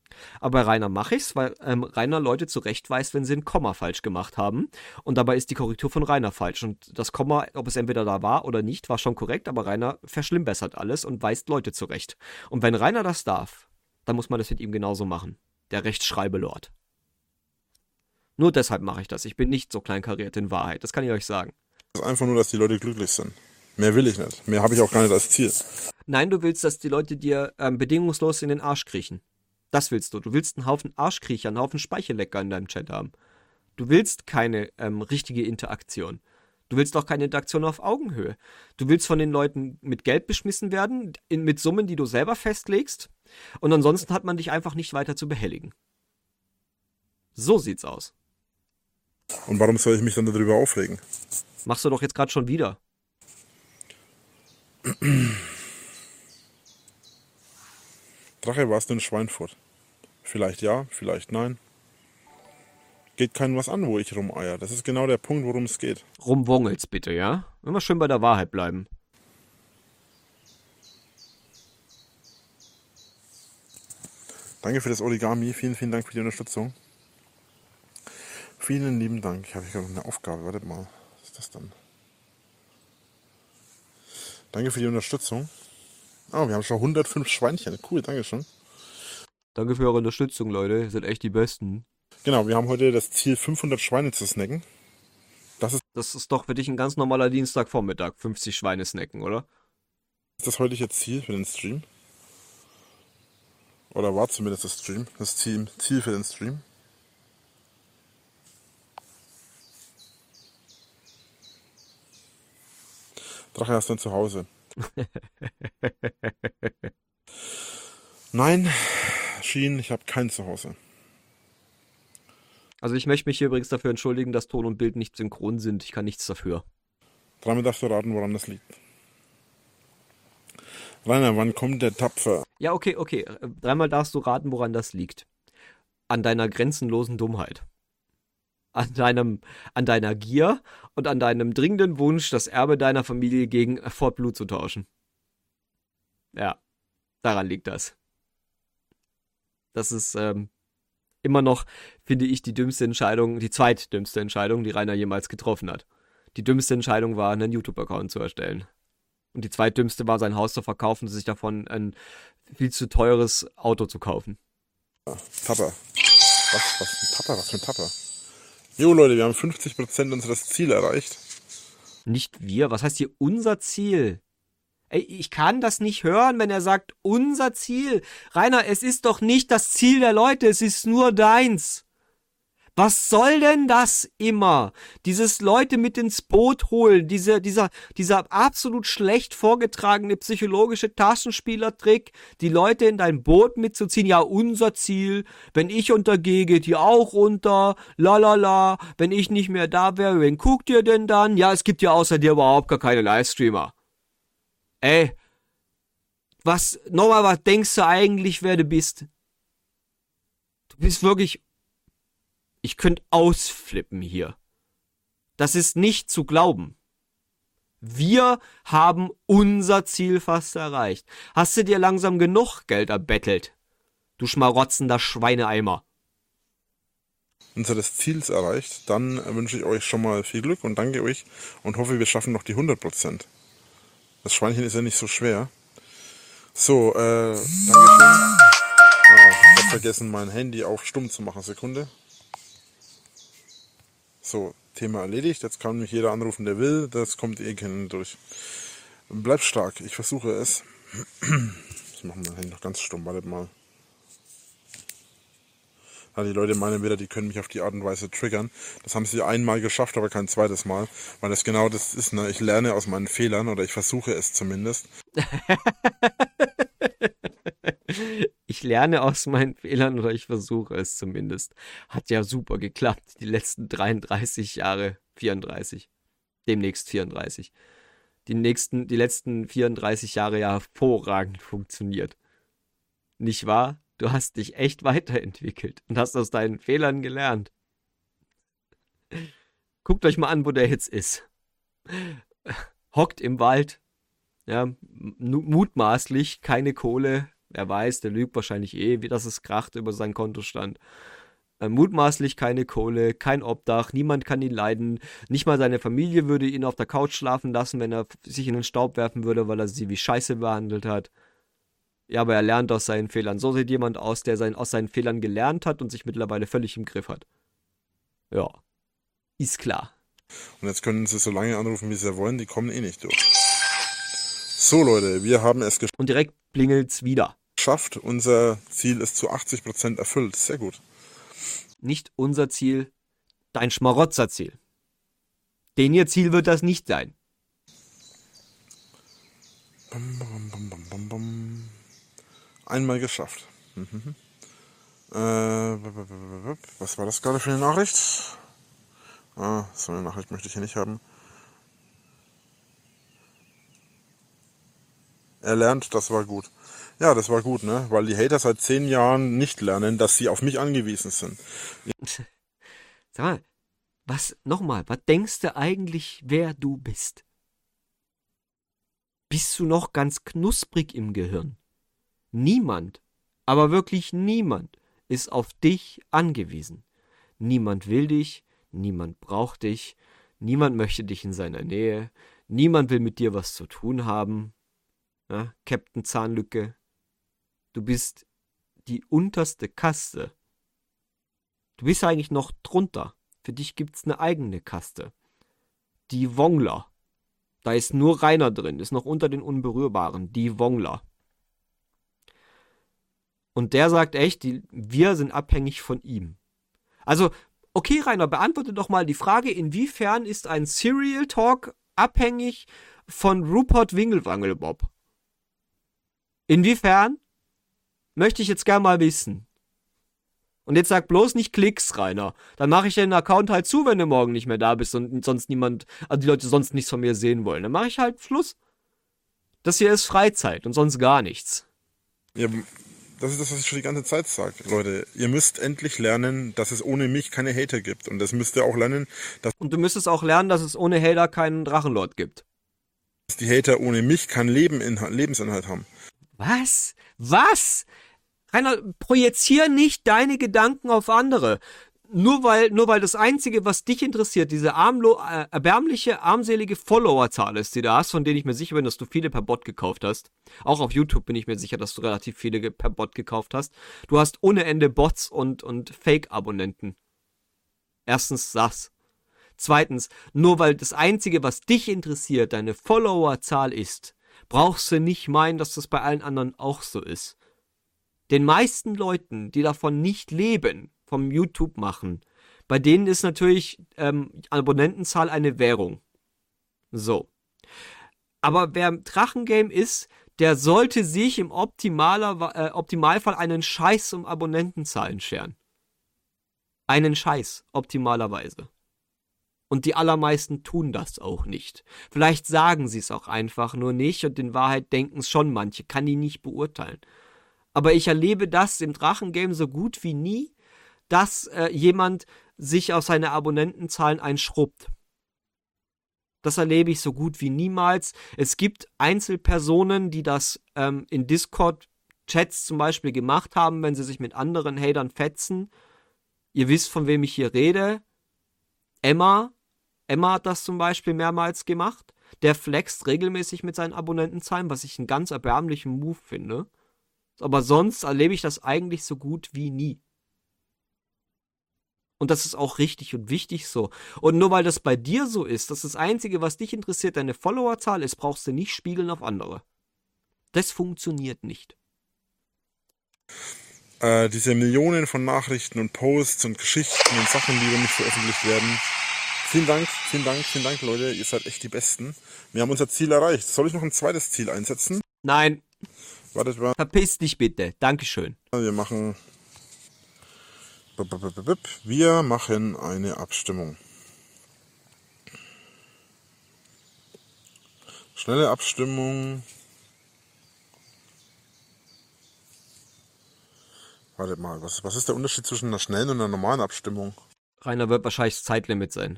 Aber bei Rainer mache ich's, weil Rainer Leute zurechtweist, wenn sie ein Komma falsch gemacht haben. Und dabei ist die Korrektur von Rainer falsch. Und das Komma, ob es entweder da war oder nicht, war schon korrekt, aber Rainer verschlimmbessert alles und weist Leute zurecht. Und wenn Rainer das darf, dann muss man das mit ihm genauso machen. Der Rechtschreibelord. Nur deshalb mache ich das. Ich bin nicht so kleinkariert in Wahrheit. Das kann ich euch sagen. Es ist einfach nur, dass die Leute glücklich sind. Mehr will ich nicht. Mehr habe ich auch gar nicht als Ziel. Nein, du willst, dass die Leute dir bedingungslos in den Arsch kriechen. Das willst du. Du willst einen Haufen Arschkriecher, einen Haufen Speichellecker in deinem Chat haben. Du willst keine richtige Interaktion. Du willst auch keine Interaktion auf Augenhöhe. Du willst von den Leuten mit Geld beschmissen werden, mit Summen, die du selber festlegst. Und ansonsten hat man dich einfach nicht weiter zu behelligen. So sieht's aus. Und warum soll ich mich dann darüber aufregen? Machst du doch jetzt gerade schon wieder. Drache, warst du in Schweinfurt? Vielleicht ja, vielleicht nein. Geht keinem was an, wo ich rumeier. Das ist genau der Punkt, worum es geht. Rumwongelt's bitte, ja? Immer schön bei der Wahrheit bleiben. Danke für das Origami. Vielen, vielen Dank für die Unterstützung. Vielen lieben Dank. Ich habe hier noch eine Aufgabe. Wartet mal. Was ist das dann? Danke für die Unterstützung. Oh, wir haben schon 105 Schweinchen. Cool, danke schön. Danke für eure Unterstützung, Leute. Ihr seid echt die Besten. Genau, wir haben heute das Ziel, 500 Schweine zu snacken. Das ist doch für dich ein ganz normaler Dienstagvormittag. 50 Schweine snacken, oder? Ist das heutige Ziel für den Stream? Oder war zumindest das Ziel für den Stream? Drache, hast du ein Zuhause? Nein, Schien, ich habe kein Zuhause. Also ich möchte mich hier übrigens dafür entschuldigen, dass Ton und Bild nicht synchron sind. Ich kann nichts dafür. Dreimal darfst du raten, woran das liegt. Rainer, wann kommt der Tapfer? Ja, okay. Dreimal darfst du raten, woran das liegt. An deiner grenzenlosen Dummheit. An deiner Gier und an deinem dringenden Wunsch, das Erbe deiner Familie gegen Fort Blue zu tauschen. Ja, daran liegt das. Das ist immer noch, finde ich, die zweitdümmste Entscheidung, die Rainer jemals getroffen hat. Die dümmste Entscheidung war, einen YouTube-Account zu erstellen. Und die zweitdümmste war, sein Haus zu verkaufen und sich davon ein viel zu teures Auto zu kaufen. Tapper. Was für ein Tapper? Jo Leute, wir haben 50% unseres Ziel erreicht. Nicht wir, was heißt hier unser Ziel? Ey, ich kann das nicht hören, wenn er sagt, unser Ziel. Rainer, es ist doch nicht das Ziel der Leute, es ist nur deins. Was soll denn das immer? Dieses Leute mit ins Boot holen, dieser absolut schlecht vorgetragene psychologische Taschenspielertrick, die Leute in dein Boot mitzuziehen. Ja, unser Ziel, wenn ich untergehe, geht ihr auch unter, lalala, wenn ich nicht mehr da wäre, wen guckt ihr denn dann? Ja, es gibt ja außer dir überhaupt gar keine Livestreamer. Ey, was denkst du eigentlich, wer du bist? Du bist wirklich... Ich könnte ausflippen hier. Das ist nicht zu glauben. Wir haben unser Ziel fast erreicht. Hast du dir langsam genug Geld erbettelt? Du schmarotzender Schweineeimer. Unseres Ziels erreicht, dann wünsche ich euch schon mal viel Glück und danke euch und hoffe, wir schaffen noch die 100%. Das Schweinchen ist ja nicht so schwer. So, Dankeschön. Ich habe vergessen, mein Handy auf stumm zu machen. Sekunde. So, Thema erledigt. Jetzt kann mich jeder anrufen, der will. Das kommt eh keinen durch. Bleib stark. Ich versuche es. Ich mache mein Handy noch ganz stumm. Wartet mal. Ja, die Leute meinen wieder, die können mich auf die Art und Weise triggern. Das haben sie einmal geschafft, aber kein zweites Mal. Weil das genau das ist, ne? Ich lerne aus meinen Fehlern oder ich versuche es zumindest. Ich lerne aus meinen Fehlern oder ich versuche es zumindest. Hat ja super geklappt. Die letzten 33 Jahre, 34. Demnächst 34. Die letzten 34 Jahre ja hervorragend funktioniert. Nicht wahr? Du hast dich echt weiterentwickelt und hast aus deinen Fehlern gelernt. Guckt euch mal an, wo der jetzt ist. Hockt im Wald. Ja, mutmaßlich keine Kohle, Er weiß, der lügt wahrscheinlich wie das es kracht über seinen Kontostand. Mutmaßlich keine Kohle, kein Obdach, niemand kann ihn leiden. Nicht mal seine Familie würde ihn auf der Couch schlafen lassen, wenn er sich in den Staub werfen würde, weil er sie wie Scheiße behandelt hat. Ja, aber er lernt aus seinen Fehlern. So sieht jemand aus, der aus seinen Fehlern gelernt hat und sich mittlerweile völlig im Griff hat. Ja, ist klar. Und jetzt können sie so lange anrufen, wie sie wollen, die kommen eh nicht durch. So Leute, wir haben es Und direkt blingelt's wieder. geschafft. Unser Ziel ist zu 80% erfüllt. Sehr gut. Nicht unser Ziel, dein Schmarotzerziel. Den ihr Ziel wird das nicht sein. Bam, bam, bam, bam, bam, bam. Einmal geschafft. Was war das gerade für eine Nachricht? So eine Nachricht möchte ich hier nicht haben. Er lernt, das war gut. Ja, das war gut, ne? Weil die Hater seit 10 Jahren nicht lernen, dass sie auf mich angewiesen sind. Sag mal, was denkst du eigentlich, wer du bist? Bist du noch ganz knusprig im Gehirn? Niemand, aber wirklich niemand ist auf dich angewiesen. Niemand will dich, niemand braucht dich, niemand möchte dich in seiner Nähe, niemand will mit dir was zu tun haben. Ja, Captain Zahnlücke, du bist die unterste Kaste. Du bist eigentlich noch drunter. Für dich gibt's eine eigene Kaste. Die Wongler. Da ist nur Rainer drin, ist noch unter den Unberührbaren. Die Wongler. Und der sagt echt, wir sind abhängig von ihm. Also, okay, Rainer, beantworte doch mal die Frage, inwiefern ist ein Serial Talk abhängig von Rupert Wingelwangelbob? Inwiefern? Möchte ich jetzt gern mal wissen. Und jetzt sag bloß nicht Klicks, Rainer. Dann mache ich den Account halt zu, wenn du morgen nicht mehr da bist und sonst niemand, also die Leute sonst nichts von mir sehen wollen. Dann mache ich halt Schluss. Das hier ist Freizeit und sonst gar nichts. Ja, das ist das, was ich schon die ganze Zeit sage. Leute, ihr müsst endlich lernen, dass es ohne mich keine Hater gibt. Und das müsst ihr auch lernen, dass Und du müsstest auch lernen, dass es ohne Hater keinen Drachenlord gibt. die Hater ohne mich keinen Lebensinhalt haben. Was? Was? Rainer, projizier nicht deine Gedanken auf andere. Nur weil das Einzige, was dich interessiert, diese erbärmliche, armselige Followerzahl ist, die du hast, von denen ich mir sicher bin, dass du viele per Bot gekauft hast. Auch auf YouTube bin ich mir sicher, dass du relativ viele per Bot gekauft hast. Du hast ohne Ende Bots und Fake-Abonnenten. Erstens das. Zweitens, nur weil das Einzige, was dich interessiert, deine Followerzahl ist, brauchst du nicht meinen, dass das bei allen anderen auch so ist. Den meisten Leuten, die davon nicht leben, vom YouTube machen, bei denen ist natürlich Abonnentenzahl eine Währung. So. Aber wer im Drachengame ist, der sollte sich im Optimalfall einen Scheiß um Abonnentenzahlen scheren. Einen Scheiß, optimalerweise. Und die allermeisten tun das auch nicht. Vielleicht sagen sie es auch einfach nur nicht und in Wahrheit denken es schon manche, kann die nicht beurteilen. Aber ich erlebe das im Drachengame so gut wie nie, dass jemand sich auf seine Abonnentenzahlen einschrubbt. Das erlebe ich so gut wie niemals. Es gibt Einzelpersonen, die das in Discord-Chats zum Beispiel gemacht haben, wenn sie sich mit anderen Hatern fetzen. Ihr wisst, von wem ich hier rede. Emma hat das zum Beispiel mehrmals gemacht. Der flext regelmäßig mit seinen Abonnentenzahlen, was ich einen ganz erbärmlichen Move finde. Aber sonst erlebe ich das eigentlich so gut wie nie. Und das ist auch richtig und wichtig so. Und nur weil das bei dir so ist, dass das Einzige, was dich interessiert, deine Followerzahl ist, brauchst du nicht spiegeln auf andere. Das funktioniert nicht. Diese Millionen von Nachrichten und Posts und Geschichten und Sachen, die über mich veröffentlicht werden. Vielen Dank, Leute. Ihr seid echt die Besten. Wir haben unser Ziel erreicht. Soll ich noch ein zweites Ziel einsetzen? Nein. Wartet mal. Verpiss dich bitte. Dankeschön. Wir machen eine Abstimmung. Schnelle Abstimmung. Wartet mal, was ist der Unterschied zwischen einer schnellen und einer normalen Abstimmung? Rainer wird wahrscheinlich das Zeitlimit sein.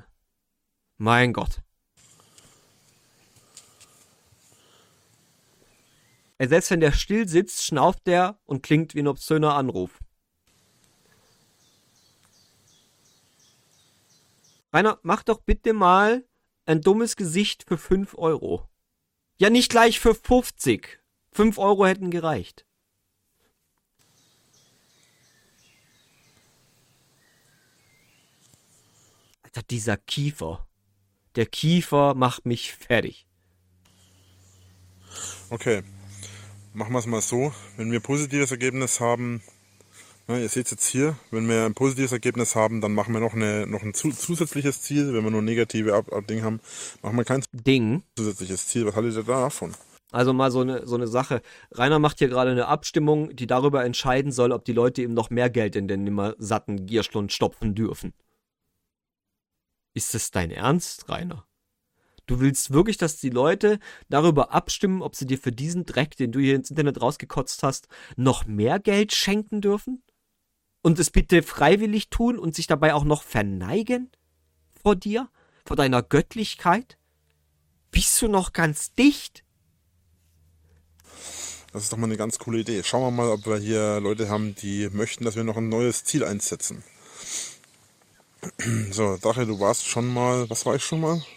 Mein Gott. Selbst wenn der still sitzt, schnauft der und klingt wie ein obszöner Anruf. Rainer, mach doch bitte mal ein dummes Gesicht für 5 Euro. Ja, nicht gleich für 50. 5 Euro hätten gereicht. Alter, dieser Kiefer. Der Kiefer macht mich fertig. Okay, machen wir es mal so. Wenn wir ein positives Ergebnis haben, ihr seht es jetzt hier, wenn wir ein positives Ergebnis haben, dann machen wir noch ein zusätzliches Ziel. Wenn wir nur negative Ding haben, machen wir kein zusätzliches Ziel. Was haltet ihr davon? Also mal so eine Sache. Rainer macht hier gerade eine Abstimmung, die darüber entscheiden soll, ob die Leute ihm noch mehr Geld in den nimmer satten Gierschlund stopfen dürfen. Ist das dein Ernst, Rainer? Du willst wirklich, dass die Leute darüber abstimmen, ob sie dir für diesen Dreck, den du hier ins Internet rausgekotzt hast, noch mehr Geld schenken dürfen? Und es bitte freiwillig tun und sich dabei auch noch verneigen? Vor dir? Vor deiner Göttlichkeit? Bist du noch ganz dicht? Das ist doch mal eine ganz coole Idee. Schauen wir mal, ob wir hier Leute haben, die möchten, dass wir noch ein neues Ziel einsetzen. So, Drache, du warst schon mal... Was war ich schon mal?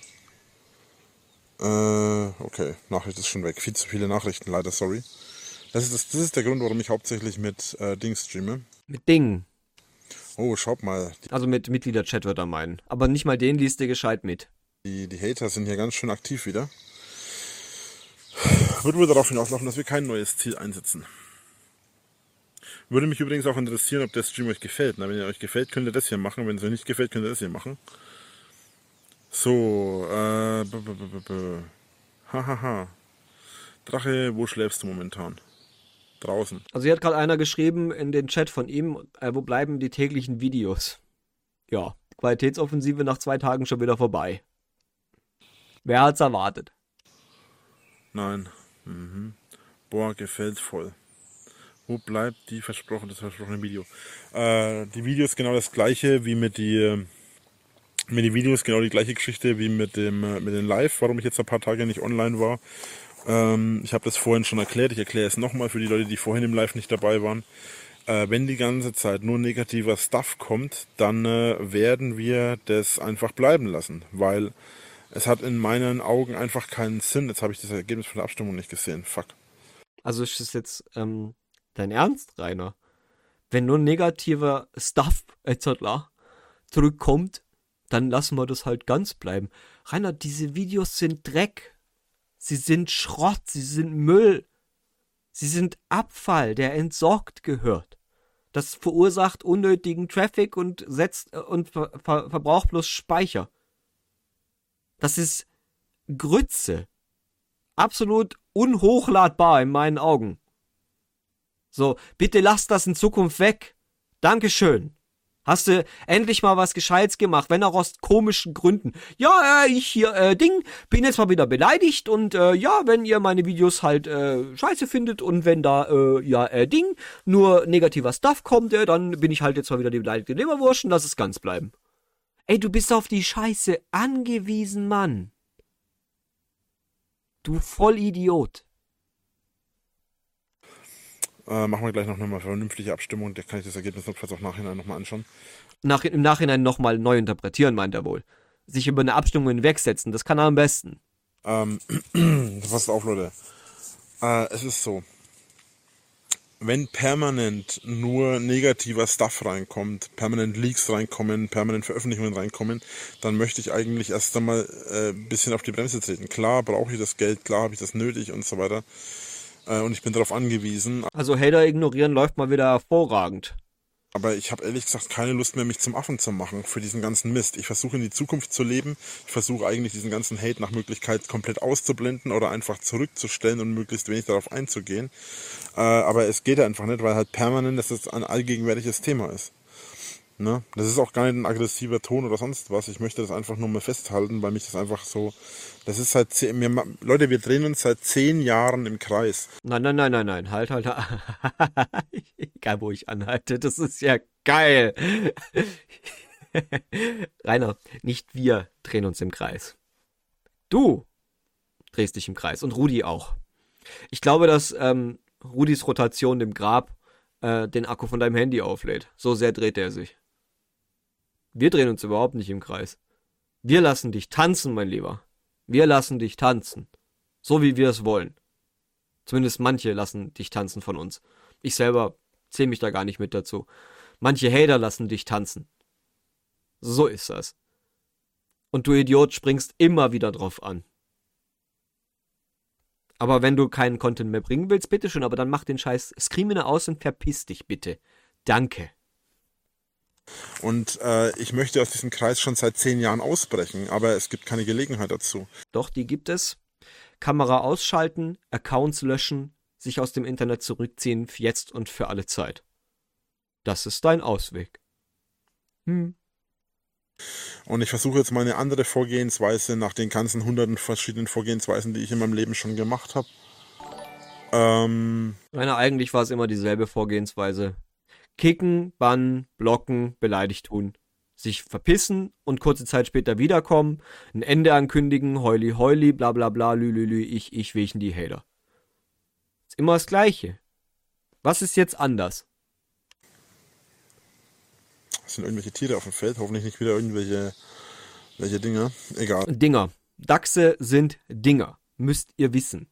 Okay, Nachricht ist schon weg. Viel zu viele Nachrichten, leider, sorry. Das ist der Grund, warum ich hauptsächlich mit Dings streame. Mit Dingen. Oh, schaut mal. Also mit Mitgliederchat wird er meinen. Aber nicht mal den liest ihr gescheit mit. Die Hater sind hier ganz schön aktiv wieder. Würde wohl darauf hinauslaufen, dass wir kein neues Ziel einsetzen. Würde mich übrigens auch interessieren, ob der Stream euch gefällt. Na, wenn er euch gefällt, könnt ihr das hier machen. Wenn es euch nicht gefällt, könnt ihr das hier machen. So, hahaha. Drache, wo schläfst du momentan? Draußen. Also hier hat gerade einer geschrieben in den Chat von ihm, wo bleiben die täglichen Videos? Ja, Qualitätsoffensive nach 2 Tagen schon wieder vorbei. Wer hat's erwartet? Nein. Boah, gefällt voll. Wo bleibt das versprochene Video? Die Videos genau das gleiche wie mit den Videos, genau die gleiche Geschichte wie mit den Live, warum ich jetzt ein paar Tage nicht online war. Ich habe das vorhin schon erklärt, ich erkläre es nochmal für die Leute, die vorhin im Live nicht dabei waren. Wenn die ganze Zeit nur negativer Stuff kommt, dann werden wir das einfach bleiben lassen, weil es hat in meinen Augen einfach keinen Sinn. Jetzt habe ich das Ergebnis von der Abstimmung nicht gesehen. Fuck. Also ist das jetzt dein Ernst, Rainer? Wenn nur negativer Stuff etc. zurückkommt, dann lassen wir das halt ganz bleiben. Rainer, diese Videos sind Dreck. Sie sind Schrott, sie sind Müll. Sie sind Abfall, der entsorgt gehört. Das verursacht unnötigen Traffic und verbraucht bloß Speicher. Das ist Grütze. Absolut unhochladbar in meinen Augen. So, bitte lasst das in Zukunft weg. Dankeschön. Hast du endlich mal was Gescheites gemacht, wenn auch aus komischen Gründen. Ja, ich hier, bin jetzt mal wieder beleidigt und ja, wenn ihr meine Videos halt scheiße findet und wenn da, nur negativer Stuff kommt, dann bin ich halt jetzt mal wieder die beleidigte Leberwurst und lass es ganz bleiben. Ey, du bist auf die Scheiße angewiesen, Mann. Du Vollidiot. Machen wir gleich noch eine vernünftige Abstimmung, da kann ich das Ergebnis notfalls auch nachhinein nochmal anschauen. Im Nachhinein nochmal neu interpretieren, meint er wohl. Sich über eine Abstimmung hinwegsetzen, das kann er am besten. Passt auf, Leute. Es ist so, wenn permanent nur negativer Stuff reinkommt, permanent Leaks reinkommen, permanent Veröffentlichungen reinkommen, dann möchte ich eigentlich erst einmal ein bisschen auf die Bremse treten. Klar brauche ich das Geld, klar habe ich das nötig und so weiter. Und ich bin darauf angewiesen. Also Hater ignorieren läuft mal wieder hervorragend. Aber ich habe ehrlich gesagt keine Lust mehr, mich zum Affen zu machen für diesen ganzen Mist. Ich versuche in die Zukunft zu leben. Ich versuche eigentlich diesen ganzen Hate nach Möglichkeit komplett auszublenden oder einfach zurückzustellen und möglichst wenig darauf einzugehen. Aber es geht einfach nicht, weil halt permanent das ein allgegenwärtiges Thema ist. Ne? Das ist auch gar nicht ein aggressiver Ton oder sonst was. Ich möchte das einfach nur mal festhalten, weil mich das einfach so... Das ist seit Leute, wir drehen uns seit 10 Jahren im Kreis. Nein. Halt. Egal, wo ich anhalte. Das ist ja geil. Rainer, nicht wir drehen uns im Kreis. Du drehst dich im Kreis und Rudi auch. Ich glaube, dass Rudis Rotation im Grab den Akku von deinem Handy auflädt. So sehr dreht er sich. Wir drehen uns überhaupt nicht im Kreis. Wir lassen dich tanzen, mein Lieber. Wir lassen dich tanzen. So wie wir es wollen. Zumindest manche lassen dich tanzen von uns. Ich selber zähle mich da gar nicht mit dazu. Manche Hater lassen dich tanzen. So ist das. Und du Idiot springst immer wieder drauf an. Aber wenn du keinen Content mehr bringen willst, bitteschön, aber dann mach den Scheiß Screamine aus und verpiss dich bitte. Danke. Und ich möchte aus diesem Kreis schon seit 10 Jahren ausbrechen, aber es gibt keine Gelegenheit dazu. Doch, die gibt es. Kamera ausschalten, Accounts löschen, sich aus dem Internet zurückziehen, jetzt und für alle Zeit. Das ist dein Ausweg. Und ich versuche jetzt mal eine andere Vorgehensweise nach den ganzen hunderten verschiedenen Vorgehensweisen, die ich in meinem Leben schon gemacht habe. Eigentlich war es immer dieselbe Vorgehensweise. Kicken, bannen, blocken, beleidigt tun. Sich verpissen und kurze Zeit später wiederkommen, ein Ende ankündigen, heuli heuli, bla bla bla, lülülü, ich, welchen die Hater. Ist immer das Gleiche. Was ist jetzt anders? Es sind irgendwelche Tiere auf dem Feld, hoffentlich nicht wieder irgendwelche Dinger. Egal. Dinger. Dachse sind Dinger. Müsst ihr wissen.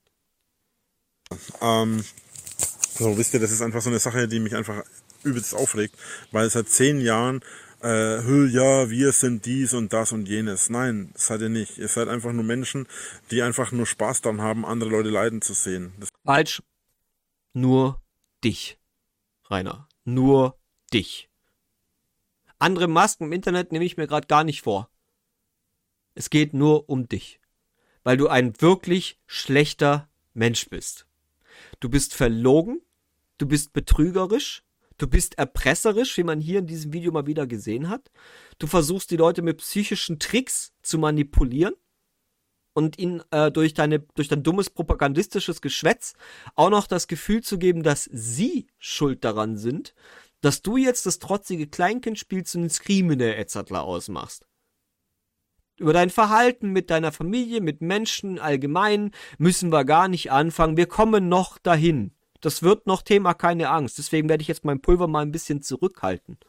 So, wisst ihr, das ist einfach so eine Sache, die mich einfach übelst aufregt, weil seit 10 Jahren ja, wir sind dies und das und jenes. Nein, das seid ihr nicht. Ihr seid einfach nur Menschen, die einfach nur Spaß daran haben, andere Leute leiden zu sehen. Falsch. Nur dich, Rainer. Nur dich. Andere Masken im Internet nehme ich mir gerade gar nicht vor. Es geht nur um dich. Weil du ein wirklich schlechter Mensch bist. Du bist verlogen, du bist betrügerisch, du bist erpresserisch, wie man hier in diesem Video mal wieder gesehen hat. Du versuchst die Leute mit psychischen Tricks zu manipulieren und ihnen durch dein dummes propagandistisches Geschwätz auch noch das Gefühl zu geben, dass sie schuld daran sind, dass du jetzt das trotzige Kleinkind spielst und einen Screamine Etzadler ausmachst. Über dein Verhalten mit deiner Familie, mit Menschen allgemein müssen wir gar nicht anfangen. Wir kommen noch dahin. Das wird noch Thema, keine Angst. Deswegen werde ich jetzt mein Pulver mal ein bisschen zurückhalten.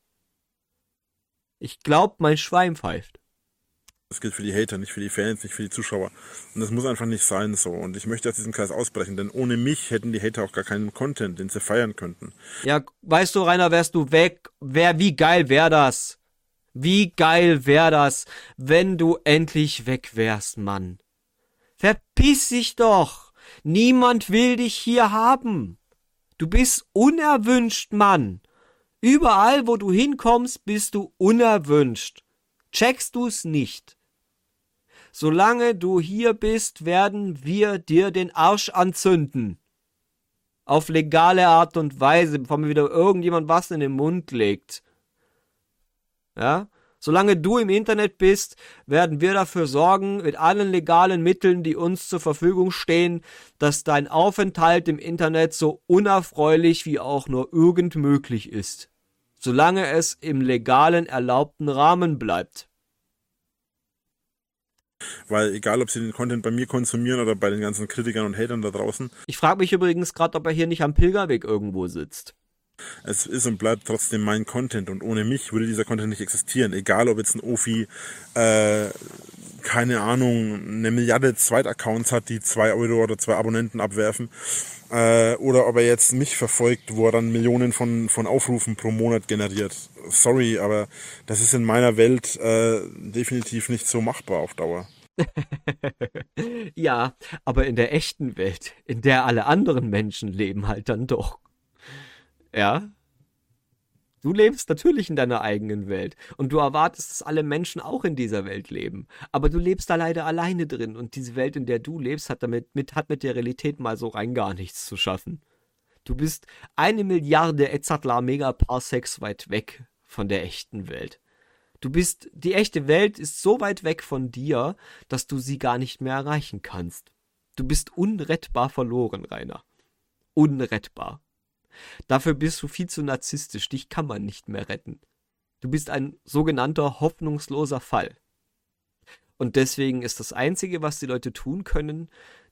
Ich glaube, mein Schwein pfeift. Das gilt für die Hater, nicht für die Fans, nicht für die Zuschauer. Und das muss einfach nicht sein so. Und ich möchte aus diesem Kreis ausbrechen, denn ohne mich hätten die Hater auch gar keinen Content, den sie feiern könnten. Ja, weißt du, Rainer, wärst du weg. Wie geil wär das? Wie geil wär das, wenn du endlich weg wärst, Mann. Verpiss dich doch. Niemand will dich hier haben. Du bist unerwünscht, Mann. Überall, wo du hinkommst, bist du unerwünscht. Checkst du's nicht? Solange du hier bist, werden wir dir den Arsch anzünden. Auf legale Art und Weise, bevor mir wieder irgendjemand was in den Mund legt. Ja? Solange du im Internet bist, werden wir dafür sorgen, mit allen legalen Mitteln, die uns zur Verfügung stehen, dass dein Aufenthalt im Internet so unerfreulich wie auch nur irgend möglich ist. Solange es im legalen, erlaubten Rahmen bleibt. Weil egal, ob sie den Content bei mir konsumieren oder bei den ganzen Kritikern und Hatern da draußen. Ich frage mich übrigens gerade, ob er hier nicht am Pilgerweg irgendwo sitzt. Es ist und bleibt trotzdem mein Content und ohne mich würde dieser Content nicht existieren. Egal, ob jetzt ein Ofi, keine Ahnung, 1 Milliarde Zweitaccounts hat, die 2 Euro oder 2 Abonnenten abwerfen. Oder ob er jetzt mich verfolgt, wo er dann Millionen von Aufrufen pro Monat generiert. Sorry, aber das ist in meiner Welt definitiv nicht so machbar auf Dauer. Ja, aber in der echten Welt, in der alle anderen Menschen leben, halt dann doch. Ja? Du lebst natürlich in deiner eigenen Welt und du erwartest, dass alle Menschen auch in dieser Welt leben. Aber du lebst da leider alleine drin und diese Welt, in der du lebst, hat mit der Realität mal so rein gar nichts zu schaffen. Du bist 1 Milliarde Etzadler Megaparsecs weit weg von der echten Welt. Die echte Welt ist so weit weg von dir, dass du sie gar nicht mehr erreichen kannst. Du bist unrettbar verloren, Rainer. Unrettbar. Dafür bist du viel zu narzisstisch, dich kann man nicht mehr retten. Du bist ein sogenannter hoffnungsloser Fall. Und deswegen ist das Einzige, was die Leute tun können,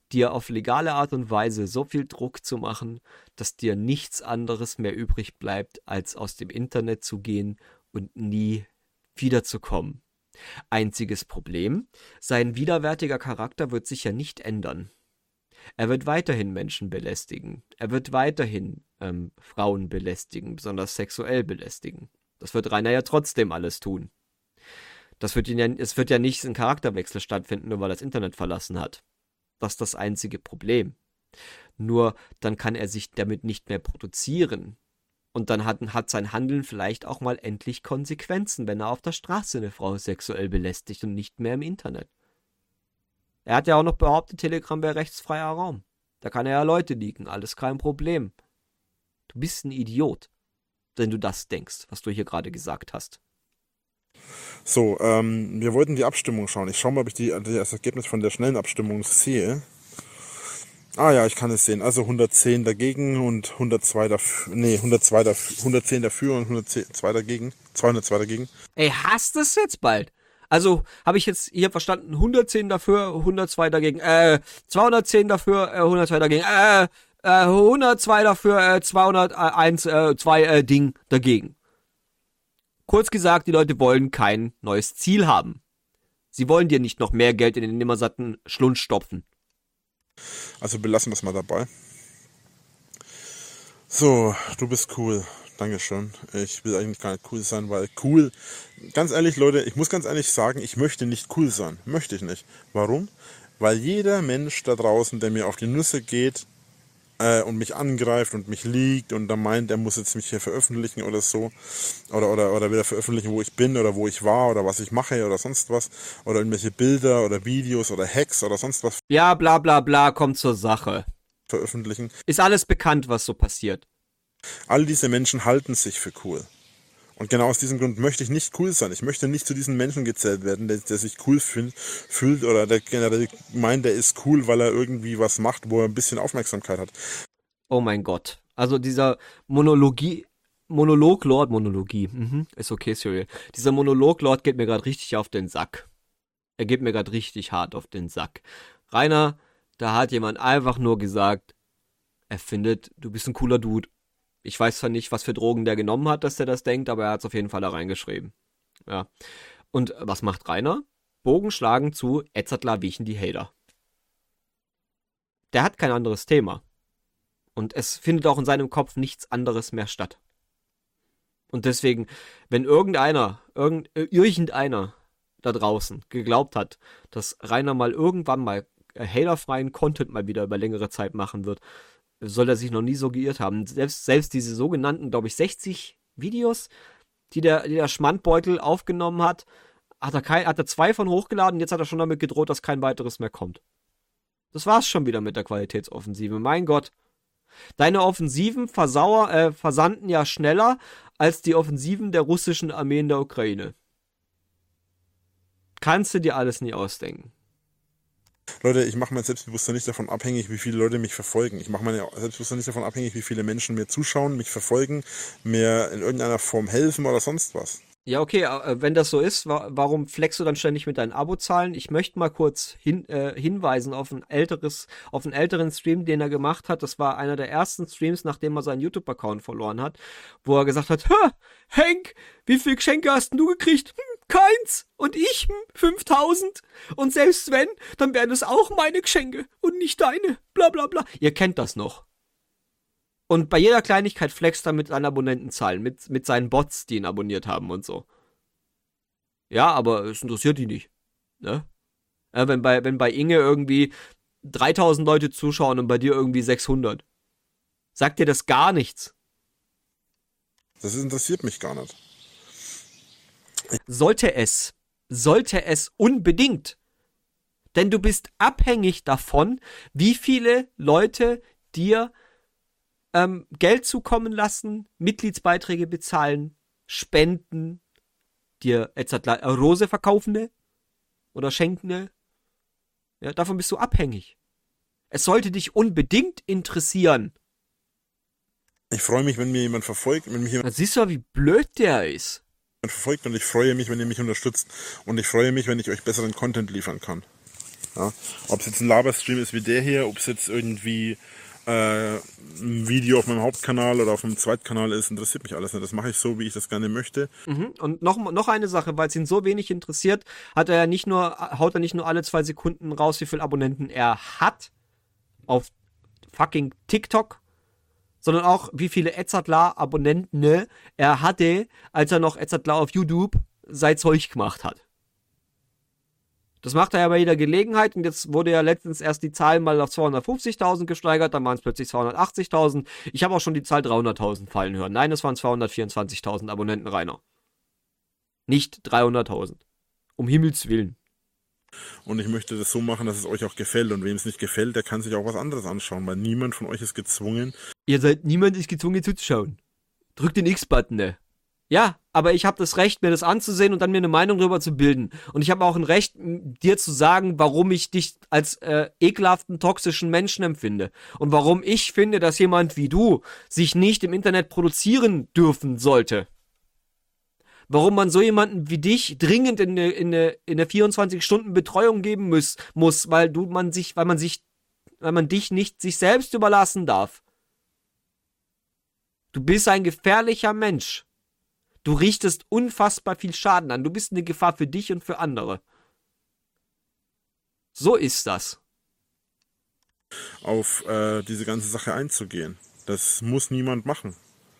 dir auf legale Art und Weise so viel Druck zu machen, dass dir nichts anderes mehr übrig bleibt, als aus dem Internet zu gehen und nie wiederzukommen. Einziges Problem, sein widerwärtiger Charakter wird sich ja nicht ändern. Er wird weiterhin Menschen belästigen. Er wird weiterhin Frauen belästigen, besonders sexuell belästigen. Das wird Rainer ja trotzdem alles tun. Es wird ja nicht ein Charakterwechsel stattfinden, nur weil er das Internet verlassen hat. Das ist das einzige Problem. Nur dann kann er sich damit nicht mehr produzieren. Und dann hat sein Handeln vielleicht auch mal endlich Konsequenzen, wenn er auf der Straße eine Frau sexuell belästigt und nicht mehr im Internet. Er hat ja auch noch behauptet, Telegram wäre rechtsfreier Raum. Da kann er ja Leute leaken, alles kein Problem. Du bist ein Idiot, wenn du das denkst, was du hier gerade gesagt hast. So, wir wollten die Abstimmung schauen. Ich schaue mal, ob ich das Ergebnis von der schnellen Abstimmung sehe. Ah ja, ich kann es sehen. Also 110 dagegen und 110 dafür und 102 dagegen. 202 dagegen. Ey, hast du es jetzt bald? Also, habe ich jetzt hier verstanden, 110 dafür, 102 dagegen, 210 dafür, 102 dagegen, 102 dafür, 201, 2 Ding dagegen. Kurz gesagt, die Leute wollen kein neues Ziel haben. Sie wollen dir nicht noch mehr Geld in den nimmersatten Schlund stopfen. Also belassen wir es mal dabei. So, du bist cool. Dankeschön. Ich will eigentlich gar nicht cool sein, weil cool, ganz ehrlich Leute, ich muss ganz ehrlich sagen, ich möchte nicht cool sein. Möchte ich nicht. Warum? Weil jeder Mensch da draußen, der mir auf die Nüsse geht und mich angreift und mich liegt und dann meint, er muss jetzt mich hier veröffentlichen oder so oder wieder veröffentlichen, wo ich bin oder wo ich war oder was ich mache oder sonst was oder irgendwelche Bilder oder Videos oder Hacks oder sonst was. Ja, bla bla bla, kommt zur Sache. Veröffentlichen. Ist alles bekannt, was so passiert. All diese Menschen halten sich für cool. Und genau aus diesem Grund möchte ich nicht cool sein. Ich möchte nicht zu diesen Menschen gezählt werden, der sich cool fühlt oder der generell meint, der ist cool, weil er irgendwie was macht, wo er ein bisschen Aufmerksamkeit hat. Oh mein Gott. Also dieser ist okay, Cyril. Dieser Monologlord geht mir gerade richtig auf den Sack. Er geht mir gerade richtig hart auf den Sack. Rainer, da hat jemand einfach nur gesagt, er findet, du bist ein cooler Dude. Ich weiß zwar nicht, was für Drogen der genommen hat, dass der das denkt, aber er hat es auf jeden Fall da reingeschrieben. Ja. Und was macht Rainer? Bogen schlagen zu Edzardler wiechen die Hater. Der hat kein anderes Thema. Und es findet auch in seinem Kopf nichts anderes mehr statt. Und deswegen, wenn irgendeiner da draußen geglaubt hat, dass Rainer mal irgendwann mal haterfreien Content mal wieder über längere Zeit machen wird, soll er sich noch nie so geirrt haben. Selbst diese sogenannten, glaube ich, 60 Videos, die der Schmandbeutel aufgenommen hat, hat er 2 von hochgeladen, jetzt hat er schon damit gedroht, dass kein weiteres mehr kommt. Das war's schon wieder mit der Qualitätsoffensive. Mein Gott. Deine Offensiven versanden ja schneller als die Offensiven der russischen Armee in der Ukraine. Kannst du dir alles nie ausdenken. Leute, ich mache mein Selbstbewusstsein nicht davon abhängig, wie viele Leute mich verfolgen. Ich mache mein Selbstbewusstsein nicht davon abhängig, wie viele Menschen mir zuschauen, mich verfolgen, mir in irgendeiner Form helfen oder sonst was. Ja, okay, wenn das so ist, warum flexst du dann ständig mit deinen Abozahlen? Ich möchte mal kurz hinweisen auf einen älteren Stream, den er gemacht hat. Das war einer der ersten Streams, nachdem er seinen YouTube-Account verloren hat, wo er gesagt hat, Henk, wie viele Geschenke hast denn du gekriegt? Keins. Und ich? 5000. Und selbst wenn, dann wären es auch meine Geschenke und nicht deine. Bla bla bla. Ihr kennt das noch. Und bei jeder Kleinigkeit flext er mit seinen Abonnentenzahlen, mit seinen Bots, die ihn abonniert haben und so. Ja, aber es interessiert die nicht. Ne? Ja, wenn bei Inge irgendwie 3000 Leute zuschauen und bei dir irgendwie 600. Sagt dir das gar nichts? Das interessiert mich gar nicht. Sollte es unbedingt. Denn du bist abhängig davon, wie viele Leute dir Geld zukommen lassen, Mitgliedsbeiträge bezahlen, spenden, dir Rose verkaufen oder schenken. Ja, davon bist du abhängig. Es sollte dich unbedingt interessieren. Ich freue mich, wenn mir jemand verfolgt, Dann siehst du, wie blöd der ist. Verfolgt und ich freue mich, wenn ihr mich unterstützt und ich freue mich, wenn ich euch besseren Content liefern kann. Ja? Ob es jetzt ein Laberstream ist wie der hier, ob es jetzt irgendwie ein Video auf meinem Hauptkanal oder auf meinem Zweitkanal ist, interessiert mich alles nicht. Das mache ich so, wie ich das gerne möchte. Und noch eine Sache, weil es ihn so wenig interessiert, haut er nicht nur alle 2 Sekunden raus, wie viele Abonnenten er hat auf fucking TikTok, sondern auch, wie viele Edzardler-Abonnenten er hatte, als er noch Edzardler auf YouTube sein Zeug gemacht hat. Das macht er ja bei jeder Gelegenheit und jetzt wurde ja letztens erst die Zahl mal auf 250.000 gesteigert, dann waren es plötzlich 280.000. Ich habe auch schon die Zahl 300.000 fallen hören. Nein, es waren 224.000 Abonnenten, Rainer. Nicht 300.000. Um Himmels Willen. Und ich möchte das so machen, dass es euch auch gefällt. Und wem es nicht gefällt, der kann sich auch was anderes anschauen, weil niemand von euch ist gezwungen. Niemand ist gezwungen zuzuschauen. Drückt den X-Button, ne? Ja, aber ich habe das Recht, mir das anzusehen und dann mir eine Meinung darüber zu bilden. Und ich habe auch ein Recht, dir zu sagen, warum ich dich als ekelhaften, toxischen Menschen empfinde. Und warum ich finde, dass jemand wie du sich nicht im Internet produzieren dürfen sollte. Warum man so jemanden wie dich dringend in eine 24-Stunden-Betreuung geben muss, weil man dich nicht sich selbst überlassen darf. Du bist ein gefährlicher Mensch. Du richtest unfassbar viel Schaden an. Du bist eine Gefahr für dich und für andere. So ist das. Auf diese ganze Sache einzugehen. Das muss niemand machen.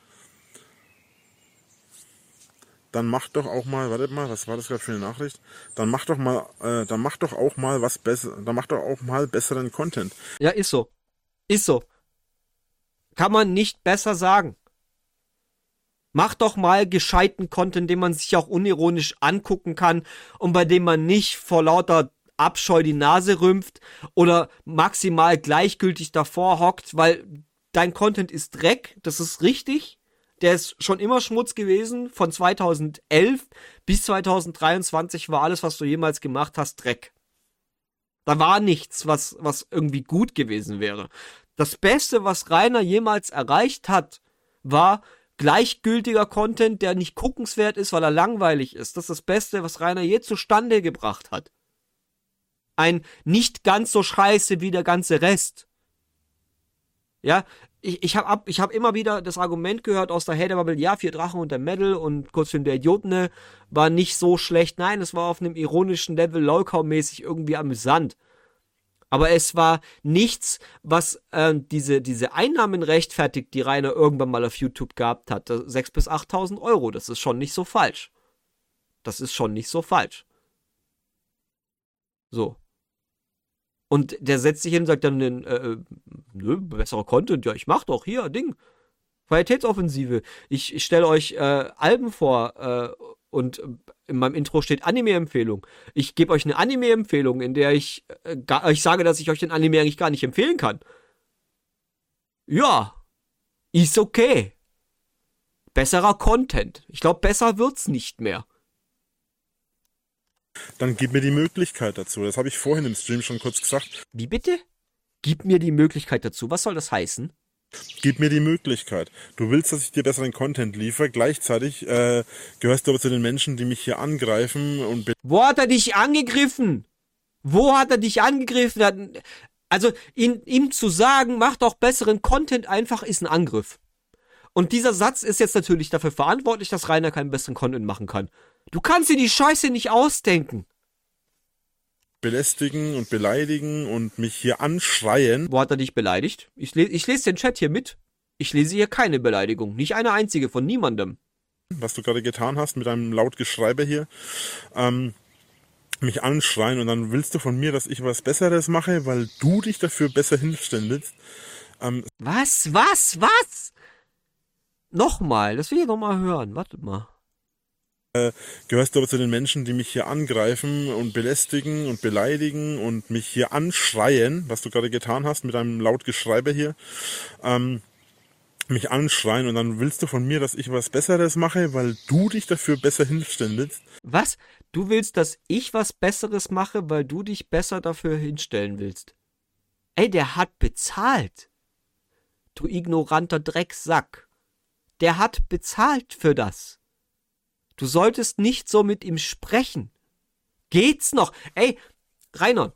Dann mach doch auch mal, wartet mal, was war das gerade für eine Nachricht? Dann mach doch auch mal besseren Content. Ja, ist so. Ist so. Kann man nicht besser sagen. Mach doch mal gescheiten Content, den man sich auch unironisch angucken kann und bei dem man nicht vor lauter Abscheu die Nase rümpft oder maximal gleichgültig davor hockt, weil dein Content ist Dreck, das ist richtig. Der ist schon immer Schmutz gewesen. Von 2011 bis 2023 war alles, was du jemals gemacht hast, Dreck. Da war nichts, was irgendwie gut gewesen wäre. Das Beste, was Rainer jemals erreicht hat, war gleichgültiger Content, der nicht guckenswert ist, weil er langweilig ist. Das ist das Beste, was Rainer je zustande gebracht hat. Ein nicht ganz so scheiße wie der ganze Rest. Ja, ich hab immer wieder das Argument gehört aus der Haterbubble, ja, 4 Drachen und der Medal und Kurzfilm der Idioten war nicht so schlecht. Nein, es war auf einem ironischen Level Lolcow-mäßig irgendwie amüsant. Aber es war nichts, was diese Einnahmen rechtfertigt, die Rainer irgendwann mal auf YouTube gehabt hat. 6.000 bis 8.000 Euro, das ist schon nicht so falsch. Das ist schon nicht so falsch. So. Und der setzt sich hin und sagt dann, besserer Content, ja, ich mach doch hier, Ding. Qualitätsoffensive. Ich stelle euch Alben vor und in meinem Intro steht Anime-Empfehlung. Ich gebe euch eine Anime-Empfehlung, in der ich euch sage, dass ich euch den Anime eigentlich gar nicht empfehlen kann. Ja, ist okay. Besserer Content. Ich glaube, besser wird's nicht mehr. Dann gib mir die Möglichkeit dazu. Das habe ich vorhin im Stream schon kurz gesagt. Wie bitte? Gib mir die Möglichkeit dazu. Was soll das heißen? Gib mir die Möglichkeit. Du willst, dass ich dir besseren Content liefere. Gleichzeitig gehörst du aber zu den Menschen, die mich hier angreifen und... Wo hat er dich angegriffen? Wo hat er dich angegriffen? Also, ihm zu sagen, mach doch besseren Content einfach, ist ein Angriff. Und dieser Satz ist jetzt natürlich dafür verantwortlich, dass Rainer keinen besseren Content machen kann. Du kannst dir die Scheiße nicht ausdenken. Belästigen und beleidigen und mich hier anschreien. Wo hat er dich beleidigt? Ich lese den Chat hier mit. Ich lese hier keine Beleidigung. Nicht eine einzige von niemandem. Was du gerade getan hast mit deinem Lautgeschreibe hier. Mich anschreien und dann willst du von mir, dass ich was Besseres mache, weil du dich dafür besser hinstellen willst. Was? Nochmal, das will ich nochmal hören. Wartet mal. Gehörst du aber zu den Menschen, die mich hier angreifen und belästigen und beleidigen und mich hier anschreien, was du gerade getan hast mit deinem Lautgeschreibe hier, mich anschreien und dann willst du von mir, dass ich was Besseres mache, weil du dich dafür besser hinstellen willst. Was? Du willst, dass ich was Besseres mache, weil du dich besser dafür hinstellen willst? Ey, der hat bezahlt. Du ignoranter Drecksack. Der hat bezahlt für das. Du solltest nicht so mit ihm sprechen. Geht's noch? Ey, Rainer,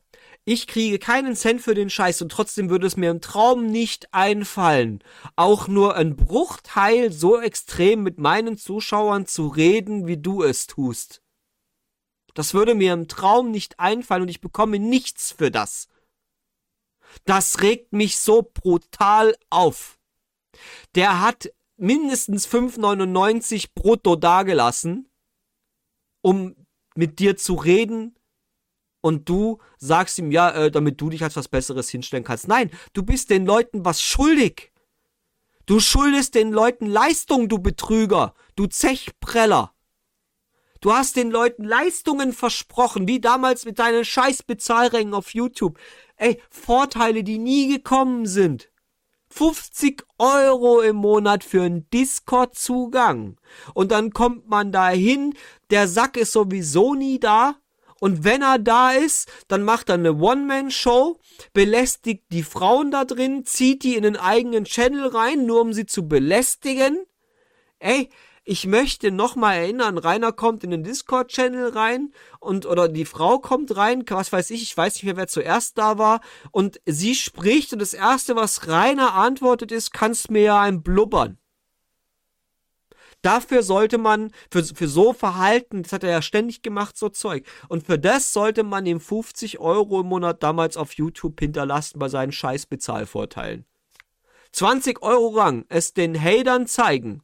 Ich kriege keinen Cent für den Scheiß und trotzdem würde es mir im Traum nicht einfallen, auch nur ein Bruchteil so extrem mit meinen Zuschauern zu reden, wie du es tust. Das würde mir im Traum nicht einfallen und ich bekomme nichts für das. Das regt mich so brutal auf. Der hat mindestens 5,99 brutto dagelassen, um mit dir zu reden, und du sagst ihm, ja, damit du dich als was Besseres hinstellen kannst. Nein, du bist den Leuten was schuldig. Du schuldest den Leuten Leistung, du Betrüger, du Zechpreller. Du hast den Leuten Leistungen versprochen, wie damals mit deinen scheiß Bezahlrängen auf YouTube. Ey, Vorteile, die nie gekommen sind. 50 € im Monat für einen Discord-Zugang. Und dann kommt man da hin, der Sack ist sowieso nie da. Und wenn er da ist, dann macht er eine One-Man-Show, belästigt die Frauen da drin, zieht die in den eigenen Channel rein, nur um sie zu belästigen. Ey, ich möchte nochmal erinnern, Rainer kommt in den Discord-Channel rein oder die Frau kommt rein, was weiß ich weiß nicht mehr, wer zuerst da war, und sie spricht und das Erste, was Rainer antwortet, ist, kannst mir ja ein blubbern. Dafür sollte man, für so Verhalten, das hat er ja ständig gemacht, so Zeug. Und für das sollte man ihm 50 € im Monat damals auf YouTube hinterlassen bei seinen scheiß Bezahlvorteilen. 20 € Rang, es den Hatern zeigen.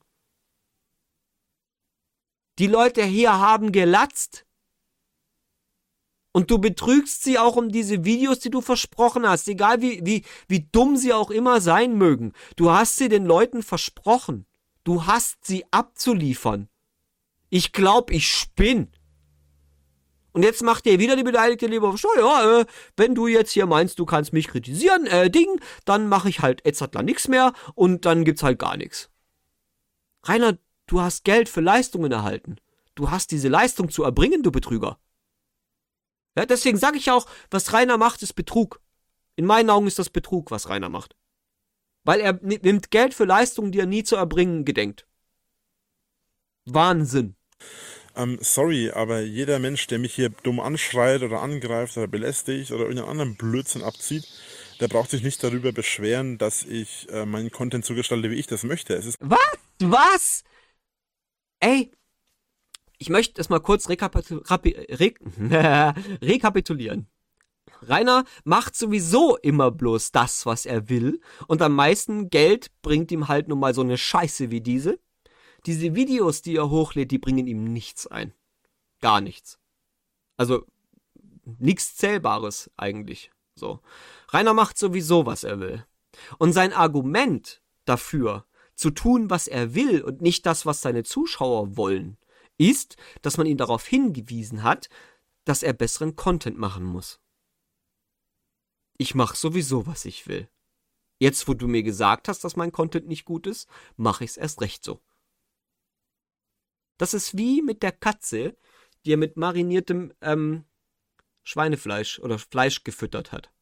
Die Leute hier haben gelatzt. Und du betrügst sie auch um diese Videos, die du versprochen hast, egal wie dumm sie auch immer sein mögen. Du hast sie den Leuten versprochen. Du hast sie abzuliefern. Ich glaub, ich spinn. Und jetzt macht dir wieder die Beteiligte lieber, ja, wenn du jetzt hier meinst, du kannst mich kritisieren, dann mache ich halt jetzt nix mehr und dann gibt's halt gar nichts. Rainer, du hast Geld für Leistungen erhalten. Du hast diese Leistung zu erbringen, du Betrüger. Ja, deswegen sage ich auch, was Rainer macht, ist Betrug. In meinen Augen ist das Betrug, was Rainer macht. Weil er nimmt Geld für Leistungen, die er nie zu erbringen gedenkt. Wahnsinn. Sorry, aber jeder Mensch, der mich hier dumm anschreit oder angreift oder belästigt oder irgendeinen anderen Blödsinn abzieht, der braucht sich nicht darüber beschweren, dass ich meinen Content so gestalte, wie ich das möchte. Was? Ey, ich möchte das mal kurz rekapitulieren. Rainer macht sowieso immer bloß das, was er will, und am meisten Geld bringt ihm halt nun mal so eine Scheiße wie diese. Diese Videos, die er hochlädt, die bringen ihm nichts ein. Gar nichts. Also nichts Zählbares eigentlich. So. Rainer macht sowieso, was er will. Und sein Argument dafür, zu tun, was er will und nicht das, was seine Zuschauer wollen, ist, dass man ihn darauf hingewiesen hat, dass er besseren Content machen muss. Ich mache sowieso, was ich will. Jetzt, wo du mir gesagt hast, dass mein Content nicht gut ist, mache ich es erst recht so. Das ist wie mit der Katze, die er mit mariniertem Schweinefleisch oder Fleisch gefüttert hat.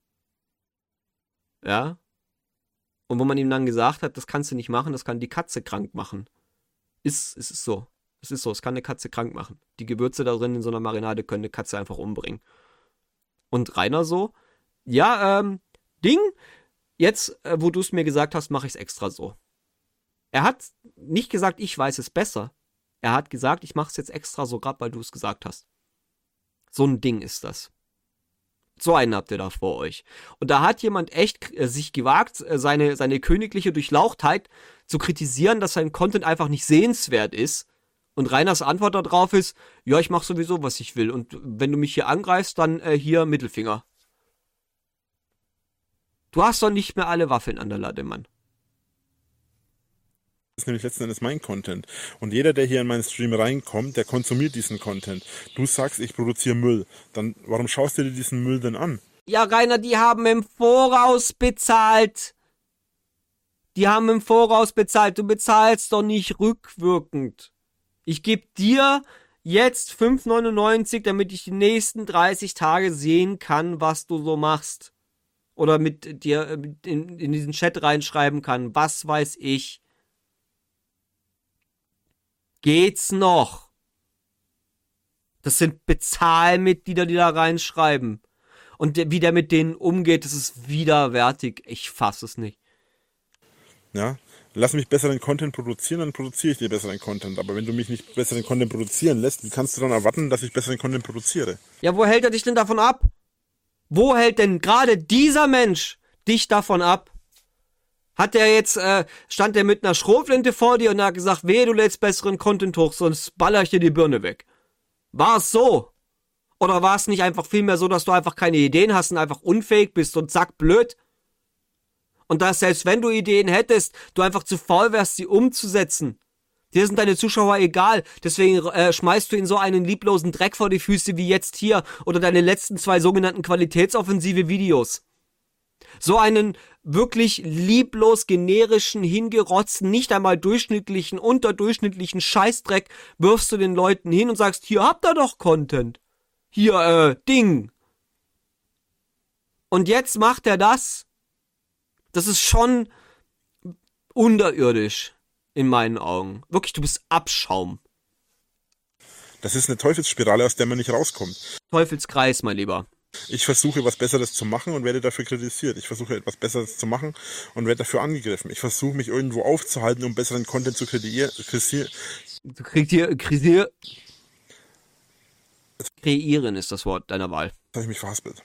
Ja? Und wo man ihm dann gesagt hat, das kannst du nicht machen, das kann die Katze krank machen. Es ist so. Es ist so, es kann eine Katze krank machen. Die Gewürze da drin in so einer Marinade können eine Katze einfach umbringen. Und Rainer so, ja, Ding, jetzt, wo du es mir gesagt hast, mache ich es extra so. Er hat nicht gesagt, ich weiß es besser. Er hat gesagt, ich mache es jetzt extra so, gerade weil du es gesagt hast. So ein Ding ist das. So einen habt ihr da vor euch. Und da hat jemand echt sich gewagt, seine königliche Durchlauchtheit zu kritisieren, dass sein Content einfach nicht sehenswert ist. Und Rainers Antwort darauf ist, ja, ich mache sowieso, was ich will. Und wenn du mich hier angreifst, dann hier Mittelfinger. Du hast doch nicht mehr alle Waffeln an der Latte, Mann. Das ist nämlich letzten Endes mein Content. Und jeder, der hier in meinen Stream reinkommt, der konsumiert diesen Content. Du sagst, ich produziere Müll. Dann, warum schaust du dir diesen Müll denn an? Ja, Rainer, die haben im Voraus bezahlt. Du bezahlst doch nicht rückwirkend. Ich gebe dir jetzt 5,99, damit ich die nächsten 30 Tage sehen kann, was du so machst. Oder mit dir in diesen Chat reinschreiben kann. Was weiß ich. Geht's noch? Das sind Bezahlmitglieder, die da reinschreiben. Und wie der mit denen umgeht, das ist widerwärtig. Ich fasse es nicht. Ja, lass mich besseren Content produzieren, dann produziere ich dir besseren Content. Aber wenn du mich nicht besseren Content produzieren lässt, wie kannst du dann erwarten, dass ich besseren Content produziere? Ja, wo hält er dich denn davon ab? Wo hält denn gerade dieser Mensch dich davon ab? Hat der jetzt, stand der mit einer Schrotflinte vor dir und hat gesagt, wehe, du lädst besseren Content hoch, sonst baller ich dir die Birne weg. War es so? Oder war es nicht einfach vielmehr so, dass du einfach keine Ideen hast und einfach unfähig bist und zack, blöd? Und dass selbst wenn du Ideen hättest, du einfach zu faul wärst, sie umzusetzen. Dir sind deine Zuschauer egal, deswegen schmeißt du ihnen so einen lieblosen Dreck vor die Füße wie jetzt hier oder deine letzten 2 sogenannten qualitätsoffensive Videos. So einen wirklich lieblos generischen, hingerotzten, nicht einmal durchschnittlichen, unterdurchschnittlichen Scheißdreck wirfst du den Leuten hin und sagst, hier habt ihr doch Content. Hier, Ding. Und jetzt macht er das. Das ist schon unterirdisch in meinen Augen. Wirklich, du bist Abschaum. Das ist eine Teufelsspirale, aus der man nicht rauskommt. Teufelskreis, mein Lieber. Ich versuche, was Besseres zu machen und werde dafür kritisiert. Ich versuche, etwas Besseres zu machen und werde dafür angegriffen. Ich versuche, mich irgendwo aufzuhalten, um besseren Content zu kreieren. Du kriegst hier, kreieren ist das Wort deiner Wahl. Jetzt habe ich mich verhaspelt.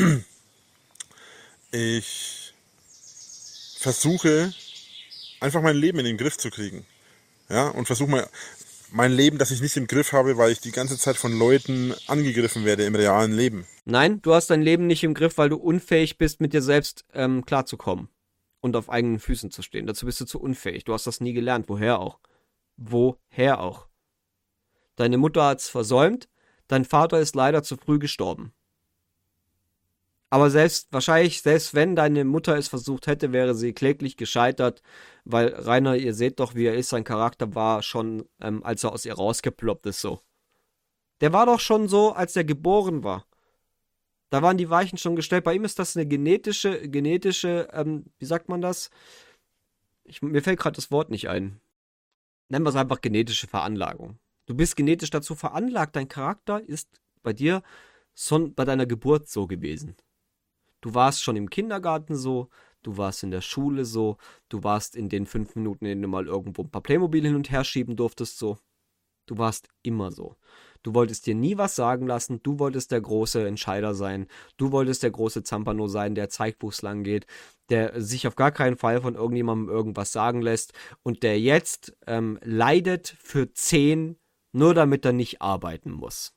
Ich versuche, einfach mein Leben in den Griff zu kriegen. Ja, und versuche mal mein Leben, das ich nicht im Griff habe, weil ich die ganze Zeit von Leuten angegriffen werde im realen Leben. Nein, du hast dein Leben nicht im Griff, weil du unfähig bist, mit dir selbst klarzukommen und auf eigenen Füßen zu stehen. Dazu bist du zu unfähig. Du hast das nie gelernt. Woher auch? Woher auch? Deine Mutter hat's versäumt, dein Vater ist leider zu früh gestorben. Aber wahrscheinlich, selbst wenn deine Mutter es versucht hätte, wäre sie kläglich gescheitert, weil Rainer, ihr seht doch, wie er ist, sein Charakter war schon, als er aus ihr rausgeploppt ist, so. Der war doch schon so, als er geboren war. Da waren die Weichen schon gestellt. Bei ihm ist das eine genetische, wie sagt man das? Mir fällt gerade das Wort nicht ein. Nennen wir es einfach genetische Veranlagung. Du bist genetisch dazu veranlagt, dein Charakter ist bei dir schon bei deiner Geburt so gewesen. Du warst schon im Kindergarten so, du warst in der Schule so, du warst in den 5 Minuten, in denen du mal irgendwo ein paar Playmobil hin und her schieben durftest so. Du warst immer so. Du wolltest dir nie was sagen lassen, du wolltest der große Entscheider sein, du wolltest der große Zampano sein, der zeigt, wo es lang geht, der sich auf gar keinen Fall von irgendjemandem irgendwas sagen lässt und der jetzt leidet für 10, nur damit er nicht arbeiten muss.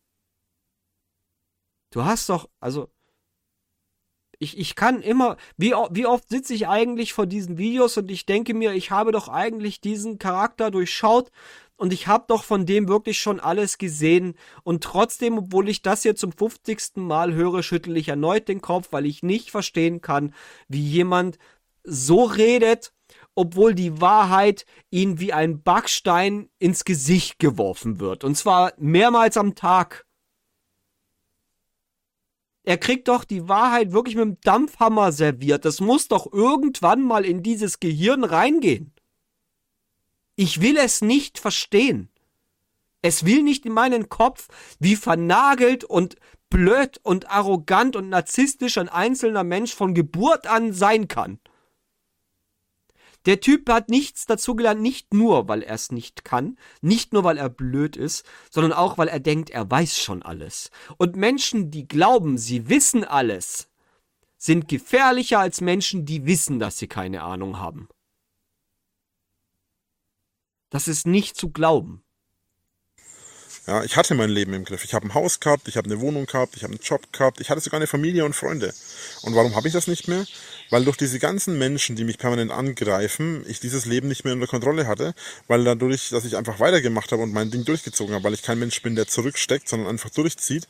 Du hast doch, also, ich kann immer, wie oft sitze ich eigentlich vor diesen Videos und ich denke mir, ich habe doch eigentlich diesen Charakter durchschaut und ich habe doch von dem wirklich schon alles gesehen und trotzdem, obwohl ich das hier zum 50. Mal höre, schüttel ich erneut den Kopf, weil ich nicht verstehen kann, wie jemand so redet, obwohl die Wahrheit ihm wie ein Backstein ins Gesicht geworfen wird. Und zwar mehrmals am Tag. Er kriegt doch die Wahrheit wirklich mit dem Dampfhammer serviert. Das muss doch irgendwann mal in dieses Gehirn reingehen. Ich will es nicht verstehen. Es will nicht in meinen Kopf, wie vernagelt und blöd und arrogant und narzisstisch ein einzelner Mensch von Geburt an sein kann. Der Typ hat nichts dazu gelernt, nicht nur, weil er es nicht kann, nicht nur, weil er blöd ist, sondern auch, weil er denkt, er weiß schon alles. Und Menschen, die glauben, sie wissen alles, sind gefährlicher als Menschen, die wissen, dass sie keine Ahnung haben. Das ist nicht zu glauben. Ja, ich hatte mein Leben im Griff. Ich habe ein Haus gehabt, ich habe eine Wohnung gehabt, ich habe einen Job gehabt, ich hatte sogar eine Familie und Freunde. Und warum habe ich das nicht mehr? Weil durch diese ganzen Menschen, die mich permanent angreifen, ich dieses Leben nicht mehr unter Kontrolle hatte, weil dadurch, dass ich einfach weitergemacht habe und mein Ding durchgezogen habe, weil ich kein Mensch bin, der zurücksteckt, sondern einfach durchzieht.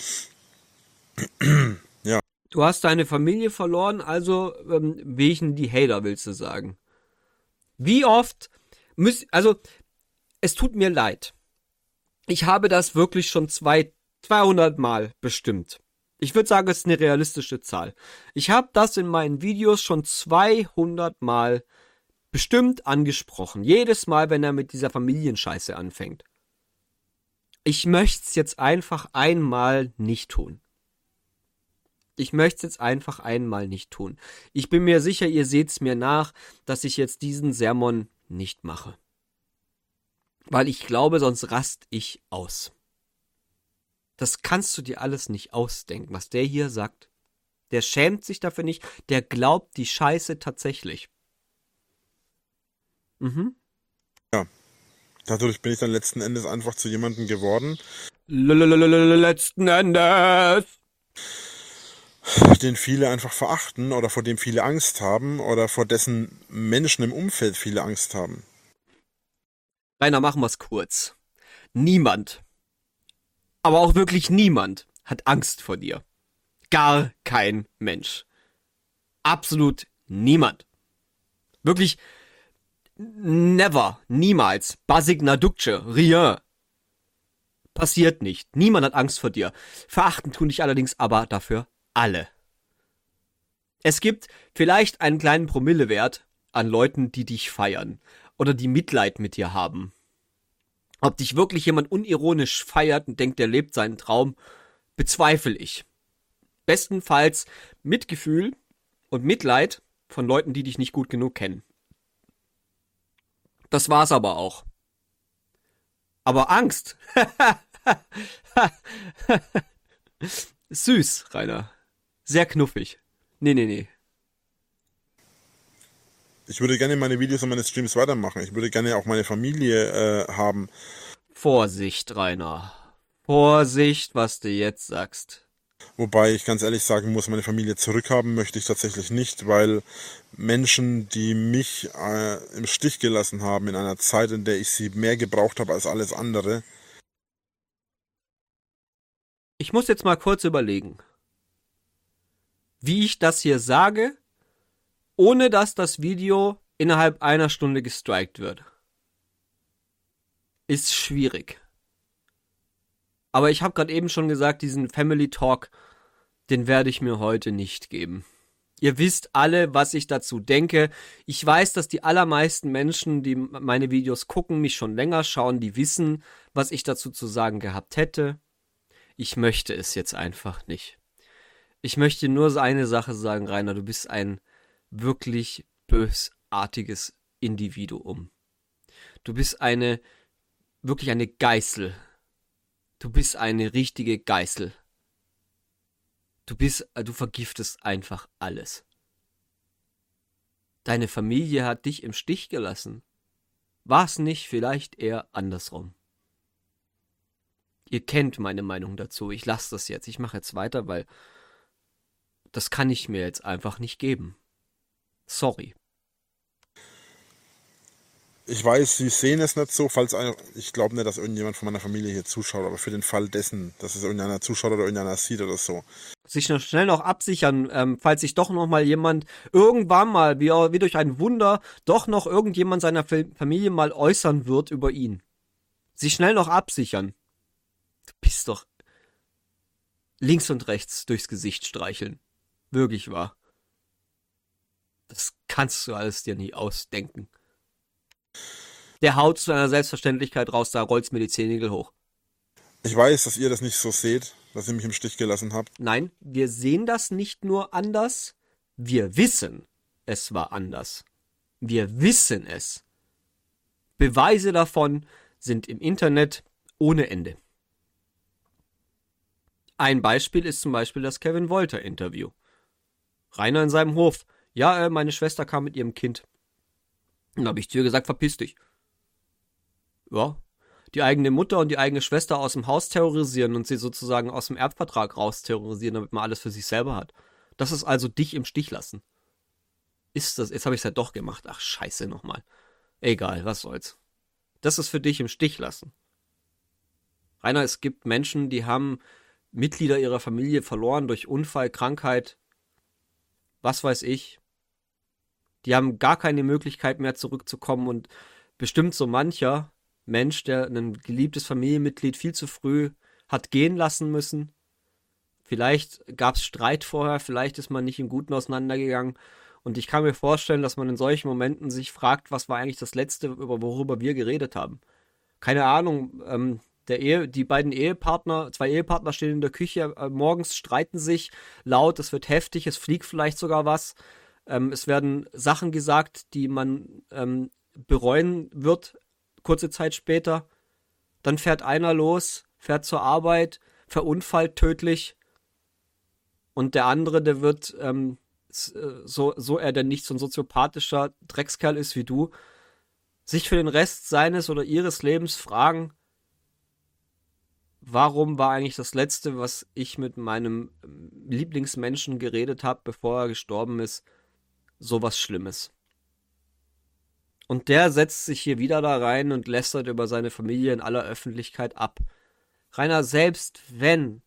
Ja. Du hast deine Familie verloren, also wegen die Hater, willst du sagen. Wie oft also es tut mir leid. Ich habe das wirklich schon 200 Mal bestimmt. Ich würde sagen, es ist eine realistische Zahl. Ich habe das in meinen Videos schon 200 Mal bestimmt angesprochen. Jedes Mal, wenn er mit dieser Familienscheiße anfängt. Ich möchte es jetzt einfach einmal nicht tun. Ich möchte es jetzt einfach einmal nicht tun. Ich bin mir sicher, ihr seht's mir nach, dass ich jetzt diesen Sermon nicht mache. Weil ich glaube, sonst rast ich aus. Das kannst du dir alles nicht ausdenken, was der hier sagt. Der schämt sich dafür nicht, der glaubt die Scheiße tatsächlich. Ja. Dadurch bin ich dann letzten Endes einfach zu jemandem geworden, Letzten Endes. den viele einfach verachten oder vor dem viele Angst haben oder vor dessen Menschen im Umfeld viele Angst haben. Rainer, machen wir's kurz. Niemand, aber auch wirklich niemand, hat Angst vor dir. Gar kein Mensch. Absolut niemand. Wirklich never, niemals. Basic Nadukce, rien. Passiert nicht. Niemand hat Angst vor dir. Verachten tun dich allerdings aber dafür alle. Es gibt vielleicht einen kleinen Promillewert an Leuten, die dich feiern oder die Mitleid mit dir haben. Ob dich wirklich jemand unironisch feiert und denkt, er lebt seinen Traum, bezweifle ich. Bestenfalls Mitgefühl und Mitleid von Leuten, die dich nicht gut genug kennen. Das war's aber auch. Aber Angst. Süß, Rainer. Sehr knuffig. Nee. Ich würde gerne meine Videos und meine Streams weitermachen. Ich würde gerne auch meine Familie haben. Vorsicht, Rainer. Vorsicht, was du jetzt sagst. Wobei ich ganz ehrlich sagen muss, meine Familie zurückhaben möchte ich tatsächlich nicht, weil Menschen, die mich im Stich gelassen haben in einer Zeit, in der ich sie mehr gebraucht habe als alles andere. Ich muss jetzt mal kurz überlegen, wie ich das hier sage, ohne dass das Video innerhalb einer Stunde gestrikt wird. Ist schwierig. Aber ich habe gerade eben schon gesagt, diesen Family Talk, den werde ich mir heute nicht geben. Ihr wisst alle, was ich dazu denke. Ich weiß, dass die allermeisten Menschen, die meine Videos gucken, mich schon länger schauen, die wissen, was ich dazu zu sagen gehabt hätte. Ich möchte es jetzt einfach nicht. Ich möchte nur so eine Sache sagen, Rainer, du bist ein wirklich bösartiges Individuum. Du bist wirklich eine Geißel. Du bist eine richtige Geißel. Du vergiftest einfach alles. Deine Familie hat dich im Stich gelassen. War es nicht vielleicht eher andersrum? Ihr kennt meine Meinung dazu. Ich lasse das jetzt. Ich mache jetzt weiter, weil das kann ich mir jetzt einfach nicht geben. Sorry. Ich weiß, sie sehen es nicht so, ich glaube nicht, dass irgendjemand von meiner Familie hier zuschaut, aber für den Fall dessen, dass es irgendeiner zuschaut oder irgendeiner sieht oder so. Sich noch schnell noch absichern, falls sich doch noch mal jemand irgendwann mal, wie durch ein Wunder, doch noch irgendjemand seiner Familie mal äußern wird über ihn. Sich schnell noch absichern. Du bist doch links und rechts durchs Gesicht streicheln. Wirklich wahr. Das kannst du alles dir nie ausdenken. Der haut zu einer Selbstverständlichkeit raus, da rollt's mir die Zehennägel hoch. Ich weiß, dass ihr das nicht so seht, dass ihr mich im Stich gelassen habt. Nein, wir sehen das nicht nur anders, wir wissen, es war anders. Wir wissen es. Beweise davon sind im Internet ohne Ende. Ein Beispiel ist zum Beispiel das Kevin Wolter-Interview. Rainer in seinem Hof. Ja, meine Schwester kam mit ihrem Kind. Dann habe ich zu ihr gesagt, verpiss dich. Ja, die eigene Mutter und die eigene Schwester aus dem Haus terrorisieren und sie sozusagen aus dem Erbvertrag raus terrorisieren, damit man alles für sich selber hat. Das ist also dich im Stich lassen. Ist das, jetzt habe ich es ja doch gemacht. Ach, scheiße nochmal. Egal, was soll's. Das ist für dich im Stich lassen. Rainer, es gibt Menschen, die haben Mitglieder ihrer Familie verloren durch Unfall, Krankheit, was weiß ich. Die haben gar keine Möglichkeit mehr zurückzukommen und bestimmt so mancher Mensch, der ein geliebtes Familienmitglied viel zu früh hat gehen lassen müssen. Vielleicht gab es Streit vorher, vielleicht ist man nicht im Guten auseinandergegangen. Und ich kann mir vorstellen, dass man in solchen Momenten sich fragt, was war eigentlich das Letzte, worüber wir geredet haben. Keine Ahnung, Die beiden Ehepartner, zwei Ehepartner stehen in der Küche, morgens streiten sich laut, es wird heftig, es fliegt vielleicht sogar was. Es werden Sachen gesagt, die man bereuen wird, kurze Zeit später. Dann fährt einer los, fährt zur Arbeit, verunfallt tödlich. Und der andere, der wird, so er denn nicht so ein soziopathischer Dreckskerl ist wie du, sich für den Rest seines oder ihres Lebens fragen, warum war eigentlich das Letzte, was ich mit meinem Lieblingsmenschen geredet habe, bevor er gestorben ist, sowas Schlimmes. Und der setzt sich hier wieder da rein und lästert über seine Familie in aller Öffentlichkeit ab. Rainer, selbst wenn,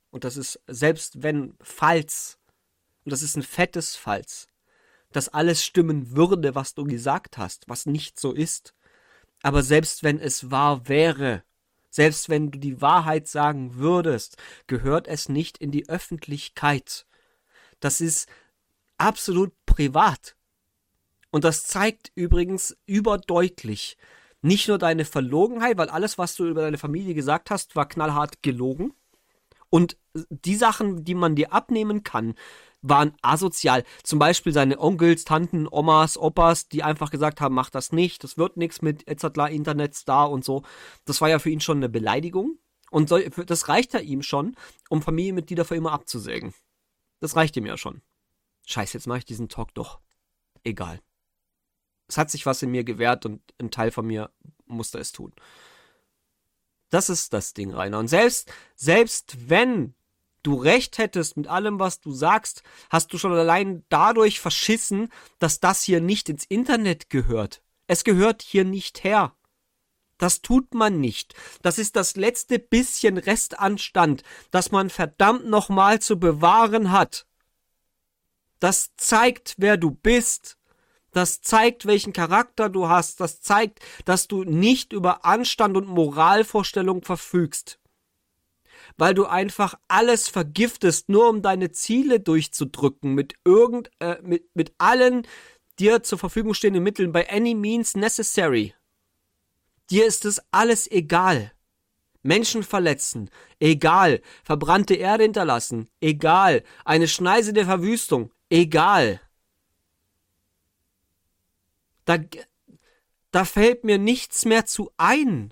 falls, und das ist ein fettes Falls, dass alles stimmen würde, was du gesagt hast, was nicht so ist, aber selbst wenn es wahr wäre, selbst wenn du die Wahrheit sagen würdest, gehört es nicht in die Öffentlichkeit. Das ist absolut privat. Und das zeigt übrigens überdeutlich nicht nur deine Verlogenheit, weil alles, was du über deine Familie gesagt hast, war knallhart gelogen. Und die Sachen, die man dir abnehmen kann, waren asozial. Zum Beispiel seine Onkels, Tanten, Omas, Opas, die einfach gesagt haben, mach das nicht, das wird nichts mit etc. Internetstar und so. Das war ja für ihn schon eine Beleidigung. Und das reicht ja ihm schon, um Familienmitglieder für immer abzusägen. Das reicht ihm ja schon. Scheiße, jetzt mache ich diesen Talk doch. Egal. Es hat sich was in mir gewehrt und ein Teil von mir musste es tun. Das ist das Ding, Rainer. Und selbst wenn du recht hättest mit allem, was du sagst, hast du schon allein dadurch verschissen, dass das hier nicht ins Internet gehört. Es gehört hier nicht her. Das tut man nicht. Das ist das letzte bisschen Restanstand, das man verdammt nochmal zu bewahren hat. Das zeigt, wer du bist. Das zeigt, welchen Charakter du hast. Das zeigt, dass du nicht über Anstand und Moralvorstellung verfügst. Weil du einfach alles vergiftest, nur um deine Ziele durchzudrücken, mit allen dir zur Verfügung stehenden Mitteln, by any means necessary. Dir ist es alles egal. Menschen verletzen, egal. Verbrannte Erde hinterlassen, egal. Eine Schneise der Verwüstung, egal. Da fällt mir nichts mehr zu ein.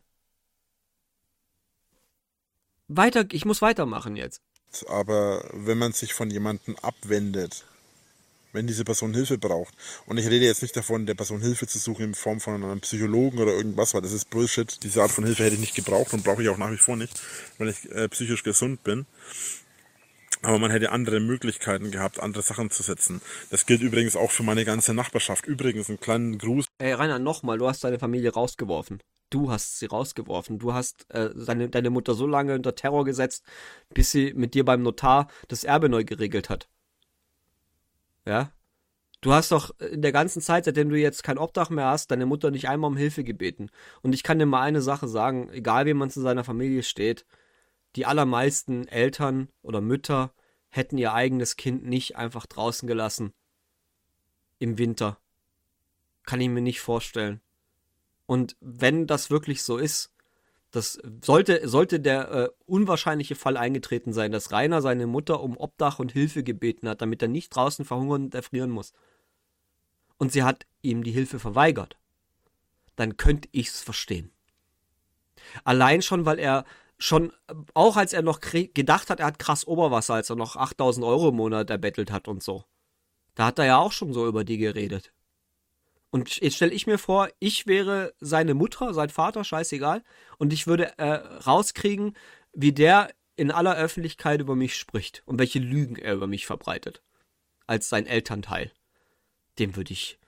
Ich muss weitermachen jetzt. Aber wenn man sich von jemandem abwendet, wenn diese Person Hilfe braucht, und ich rede jetzt nicht davon, der Person Hilfe zu suchen in Form von einem Psychologen oder irgendwas, weil das ist Bullshit. Diese Art von Hilfe hätte ich nicht gebraucht und brauche ich auch nach wie vor nicht, weil ich psychisch gesund bin. Aber man hätte andere Möglichkeiten gehabt, andere Sachen zu setzen. Das gilt übrigens auch für meine ganze Nachbarschaft. Übrigens, einen kleinen Gruß. Ey, Rainer, nochmal, du hast deine Familie rausgeworfen. Du hast sie rausgeworfen. Du hast deine Mutter so lange unter Terror gesetzt, bis sie mit dir beim Notar das Erbe neu geregelt hat. Ja? Du hast doch in der ganzen Zeit, seitdem du jetzt kein Obdach mehr hast, deine Mutter nicht einmal um Hilfe gebeten. Und ich kann dir mal eine Sache sagen, egal wie man zu seiner Familie steht, die allermeisten Eltern oder Mütter hätten ihr eigenes Kind nicht einfach draußen gelassen. Im Winter. Kann ich mir nicht vorstellen. Und wenn das wirklich so ist, das sollte der unwahrscheinliche Fall eingetreten sein, dass Rainer seine Mutter um Obdach und Hilfe gebeten hat, damit er nicht draußen verhungern und erfrieren muss. Und sie hat ihm die Hilfe verweigert. Dann könnte ich's verstehen. Allein schon, weil er schon, auch als er noch gedacht hat, er hat krass Oberwasser, als er noch 8.000 Euro im Monat erbettelt hat und so. Da hat er ja auch schon so über die geredet. Und jetzt stelle ich mir vor, ich wäre seine Mutter, sein Vater, scheißegal, und ich würde rauskriegen, wie der in aller Öffentlichkeit über mich spricht und welche Lügen er über mich verbreitet. Als sein Elternteil. Dem würde ich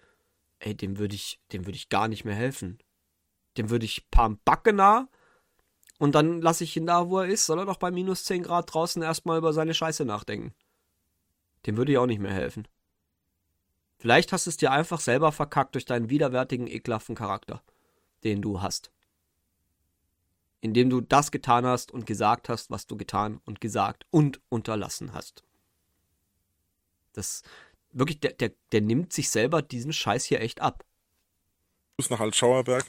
gar nicht mehr helfen. Dem würde ich Palm Backe nah. Und dann lasse ich ihn da, wo er ist, soll er doch bei minus 10 Grad draußen erstmal über seine Scheiße nachdenken. Dem würde ich auch nicht mehr helfen. Vielleicht hast du es dir einfach selber verkackt durch deinen widerwärtigen, ekelhaften Charakter, den du hast. Indem du das getan hast und gesagt hast, was du getan und gesagt und unterlassen hast. Das, wirklich, der nimmt sich selber diesen Scheiß hier echt ab. Nach Altschauerberg.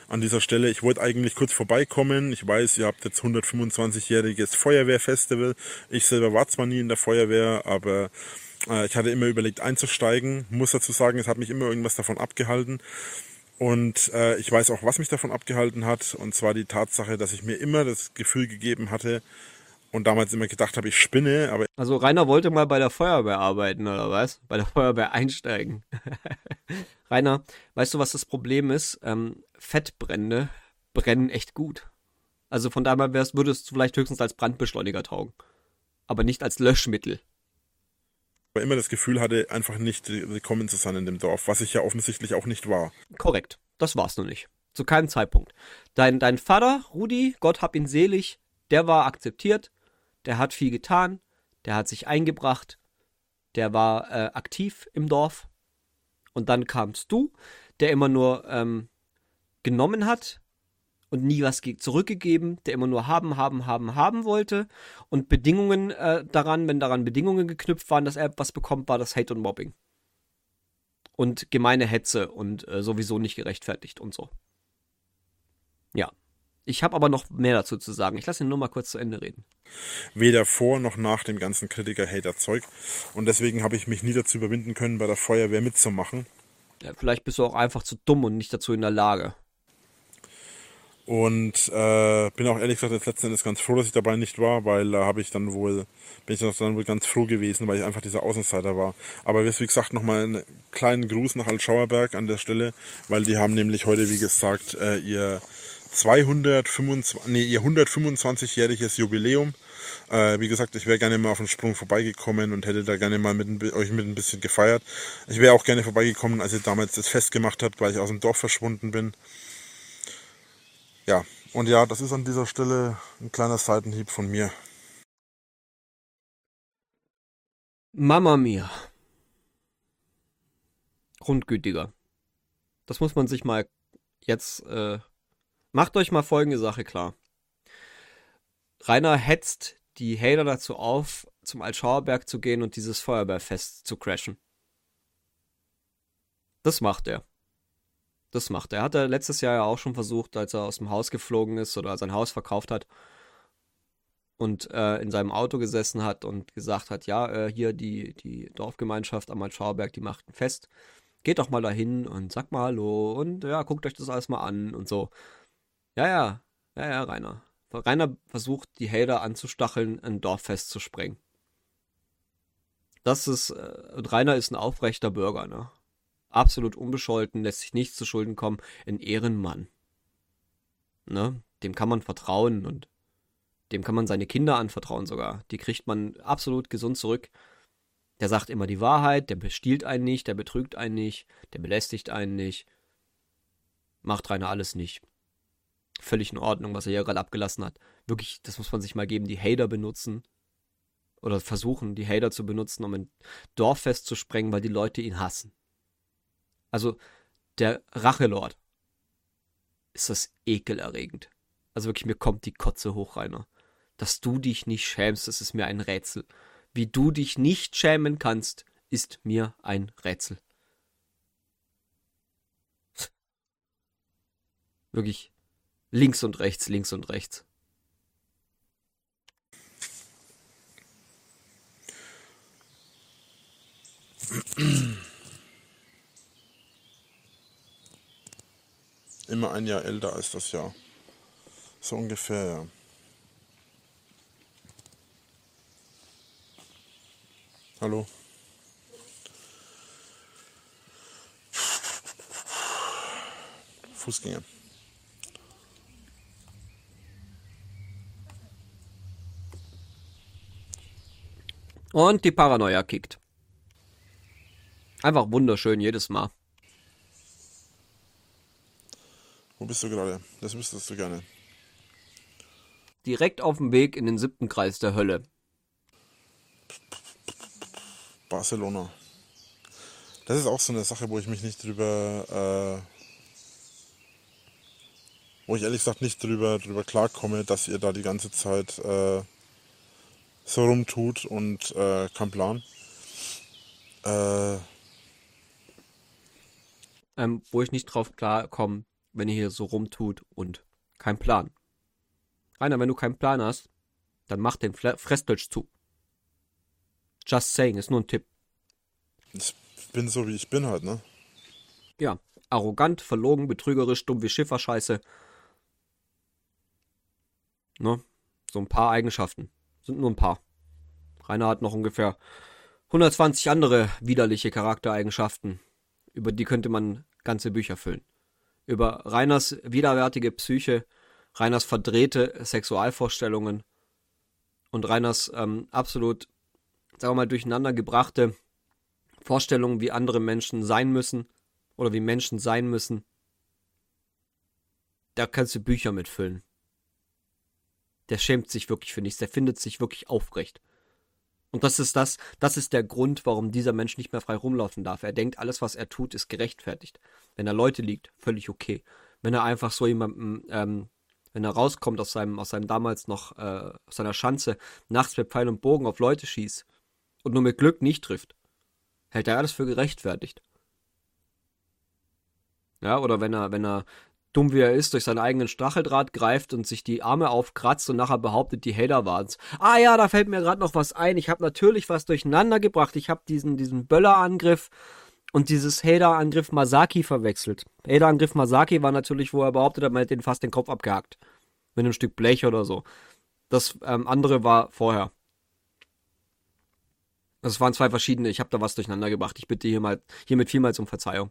an dieser Stelle. Ich wollte eigentlich kurz vorbeikommen. Ich weiß, ihr habt jetzt 125-jähriges Feuerwehrfestival. Ich selber war zwar nie in der Feuerwehr, aber ich hatte immer überlegt einzusteigen. Muss dazu sagen, es hat mich immer irgendwas davon abgehalten. Und ich weiß auch, was mich davon abgehalten hat. Und zwar die Tatsache, dass ich mir immer das Gefühl gegeben hatte und damals immer gedacht habe, ich spinne. Aber Also Rainer wollte mal bei der Feuerwehr arbeiten, oder was? Bei der Feuerwehr einsteigen. Rainer, weißt du, was das Problem ist? Fettbrände brennen echt gut. Also von daher würdest du vielleicht höchstens als Brandbeschleuniger taugen. Aber nicht als Löschmittel. immer das Gefühl hatte, einfach nicht willkommen zu sein in dem Dorf, was ich ja offensichtlich auch nicht war. Korrekt. Das war's noch nicht. Zu keinem Zeitpunkt. Dein Vater, Rudi, Gott hab ihn selig, der war akzeptiert, der hat viel getan, der hat sich eingebracht, der war aktiv im Dorf. Und dann kamst du, der immer nur genommen hat und nie was zurückgegeben, der immer nur haben wollte. Und Bedingungen wenn daran Bedingungen geknüpft waren, dass er was bekommt, war das Hate und Mobbing. Und gemeine Hetze und sowieso nicht gerechtfertigt und so. Ja. Ich habe aber noch mehr dazu zu sagen. Ich lasse ihn nur mal kurz zu Ende reden. Weder vor noch nach dem ganzen Kritiker-Hater-Zeug. Und deswegen habe ich mich nie dazu überwinden können, bei der Feuerwehr mitzumachen. Ja, vielleicht bist du auch einfach zu dumm und nicht dazu in der Lage. Und bin auch ehrlich gesagt jetzt letzten Endes ganz froh, dass ich dabei nicht war, weil da bin ich dann wohl ganz froh gewesen, weil ich einfach dieser Außenseiter war. Aber wie gesagt, nochmal einen kleinen Gruß nach Altschauerberg an der Stelle, weil die haben nämlich heute, wie gesagt, ihr 125-jähriges Jubiläum. Wie gesagt, ich wäre gerne mal auf den Sprung vorbeigekommen und hätte da gerne mal euch mit ein bisschen gefeiert. Ich wäre auch gerne vorbeigekommen, als ihr damals das Fest gemacht habt, weil ich aus dem Dorf verschwunden bin. Ja, und ja, das ist an dieser Stelle ein kleiner Seitenhieb von mir. Mama mia. Grundgütiger. Das muss man sich mal jetzt, macht euch mal folgende Sache klar. Rainer hetzt die Hater dazu auf, zum Altschauerberg zu gehen und dieses Feuerwehrfest zu crashen. Das macht er. Hat er letztes Jahr ja auch schon versucht, als er aus dem Haus geflogen ist oder sein Haus verkauft hat und in seinem Auto gesessen hat und gesagt hat, ja, hier die Dorfgemeinschaft am Altschauerberg, die macht ein Fest. Geht doch mal dahin und sagt mal Hallo und ja, guckt euch das alles mal an und so. Ja, Rainer. Rainer versucht, die Hater anzustacheln, ein Dorffest zu sprengen. Rainer ist ein aufrechter Bürger, ne? Absolut unbescholten, lässt sich nichts zu Schulden kommen, ein Ehrenmann. Ne? Dem kann man vertrauen und dem kann man seine Kinder anvertrauen sogar. Die kriegt man absolut gesund zurück. Der sagt immer die Wahrheit, der bestiehlt einen nicht, der betrügt einen nicht, der belästigt einen nicht. Macht Rainer alles nicht. Völlig in Ordnung, was er hier gerade abgelassen hat. Wirklich, das muss man sich mal geben, die Hater benutzen. Oder versuchen, die Hater zu benutzen, um ein Dorffest zu sprengen, weil die Leute ihn hassen. Also, der Rachelord. Ist das ekelerregend. Also wirklich, mir kommt die Kotze hoch, Rainer. Dass du dich nicht schämst, das ist mir ein Rätsel. Wie du dich nicht schämen kannst, ist mir ein Rätsel. Wirklich. Links und rechts, links und rechts. Immer ein Jahr älter als das Jahr. So ungefähr, ja. Hallo. Fußgänger. Und die Paranoia kickt. Einfach wunderschön jedes Mal. Wo bist du gerade? Das wüsstest du gerne. Direkt auf dem Weg in den 7. Kreis der Hölle. Barcelona. Das ist auch so eine Sache, wo ich mich nicht drüber, wo ich ehrlich gesagt nicht drüber klarkomme, dass ihr da die ganze Zeit so rumtut und kein Plan. Wo ich nicht drauf klarkomme, wenn ihr hier so rumtut und kein Plan. Rainer, wenn du keinen Plan hast, dann mach den Fressdolch zu. Just saying, ist nur ein Tipp. Ich bin so, wie ich bin halt, ne? Ja, arrogant, verlogen, betrügerisch, dumm wie Schifferscheiße. Ne? So ein paar Eigenschaften. Sind nur ein paar. Rainer hat noch ungefähr 120 andere widerliche Charaktereigenschaften. Über die könnte man ganze Bücher füllen. Über Rainers widerwärtige Psyche, Rainers verdrehte Sexualvorstellungen und Rainers absolut, sagen wir mal, durcheinander gebrachte Vorstellungen, wie andere Menschen sein müssen oder wie Menschen sein müssen. Da kannst du Bücher mitfüllen. Der schämt sich wirklich für nichts, der findet sich wirklich aufrecht. Und das ist der Grund, warum dieser Mensch nicht mehr frei rumlaufen darf. Er denkt, alles, was er tut, ist gerechtfertigt. Wenn er Leute liegt, völlig okay. Wenn er einfach so jemandem, wenn er rauskommt aus seinem damals noch, aus seiner Schanze, nachts mit Pfeil und Bogen auf Leute schießt und nur mit Glück nicht trifft, hält er alles für gerechtfertigt. Ja, oder wenn er dumm wie er ist, durch seinen eigenen Stacheldraht greift und sich die Arme aufkratzt und nachher behauptet, die Hater waren's. Ah ja, da fällt mir gerade noch was ein. Ich habe natürlich was durcheinander gebracht. Ich habe diesen Böllerangriff und dieses Hater-Angriff Masaki verwechselt. Hater-Angriff Masaki war natürlich, wo er behauptet hat, man hätte den fast den Kopf abgehackt. Mit einem Stück Blech oder so. Das andere war vorher. Das waren zwei verschiedene. Ich habe da was durcheinander gebracht. Ich bitte hiermit vielmals um Verzeihung.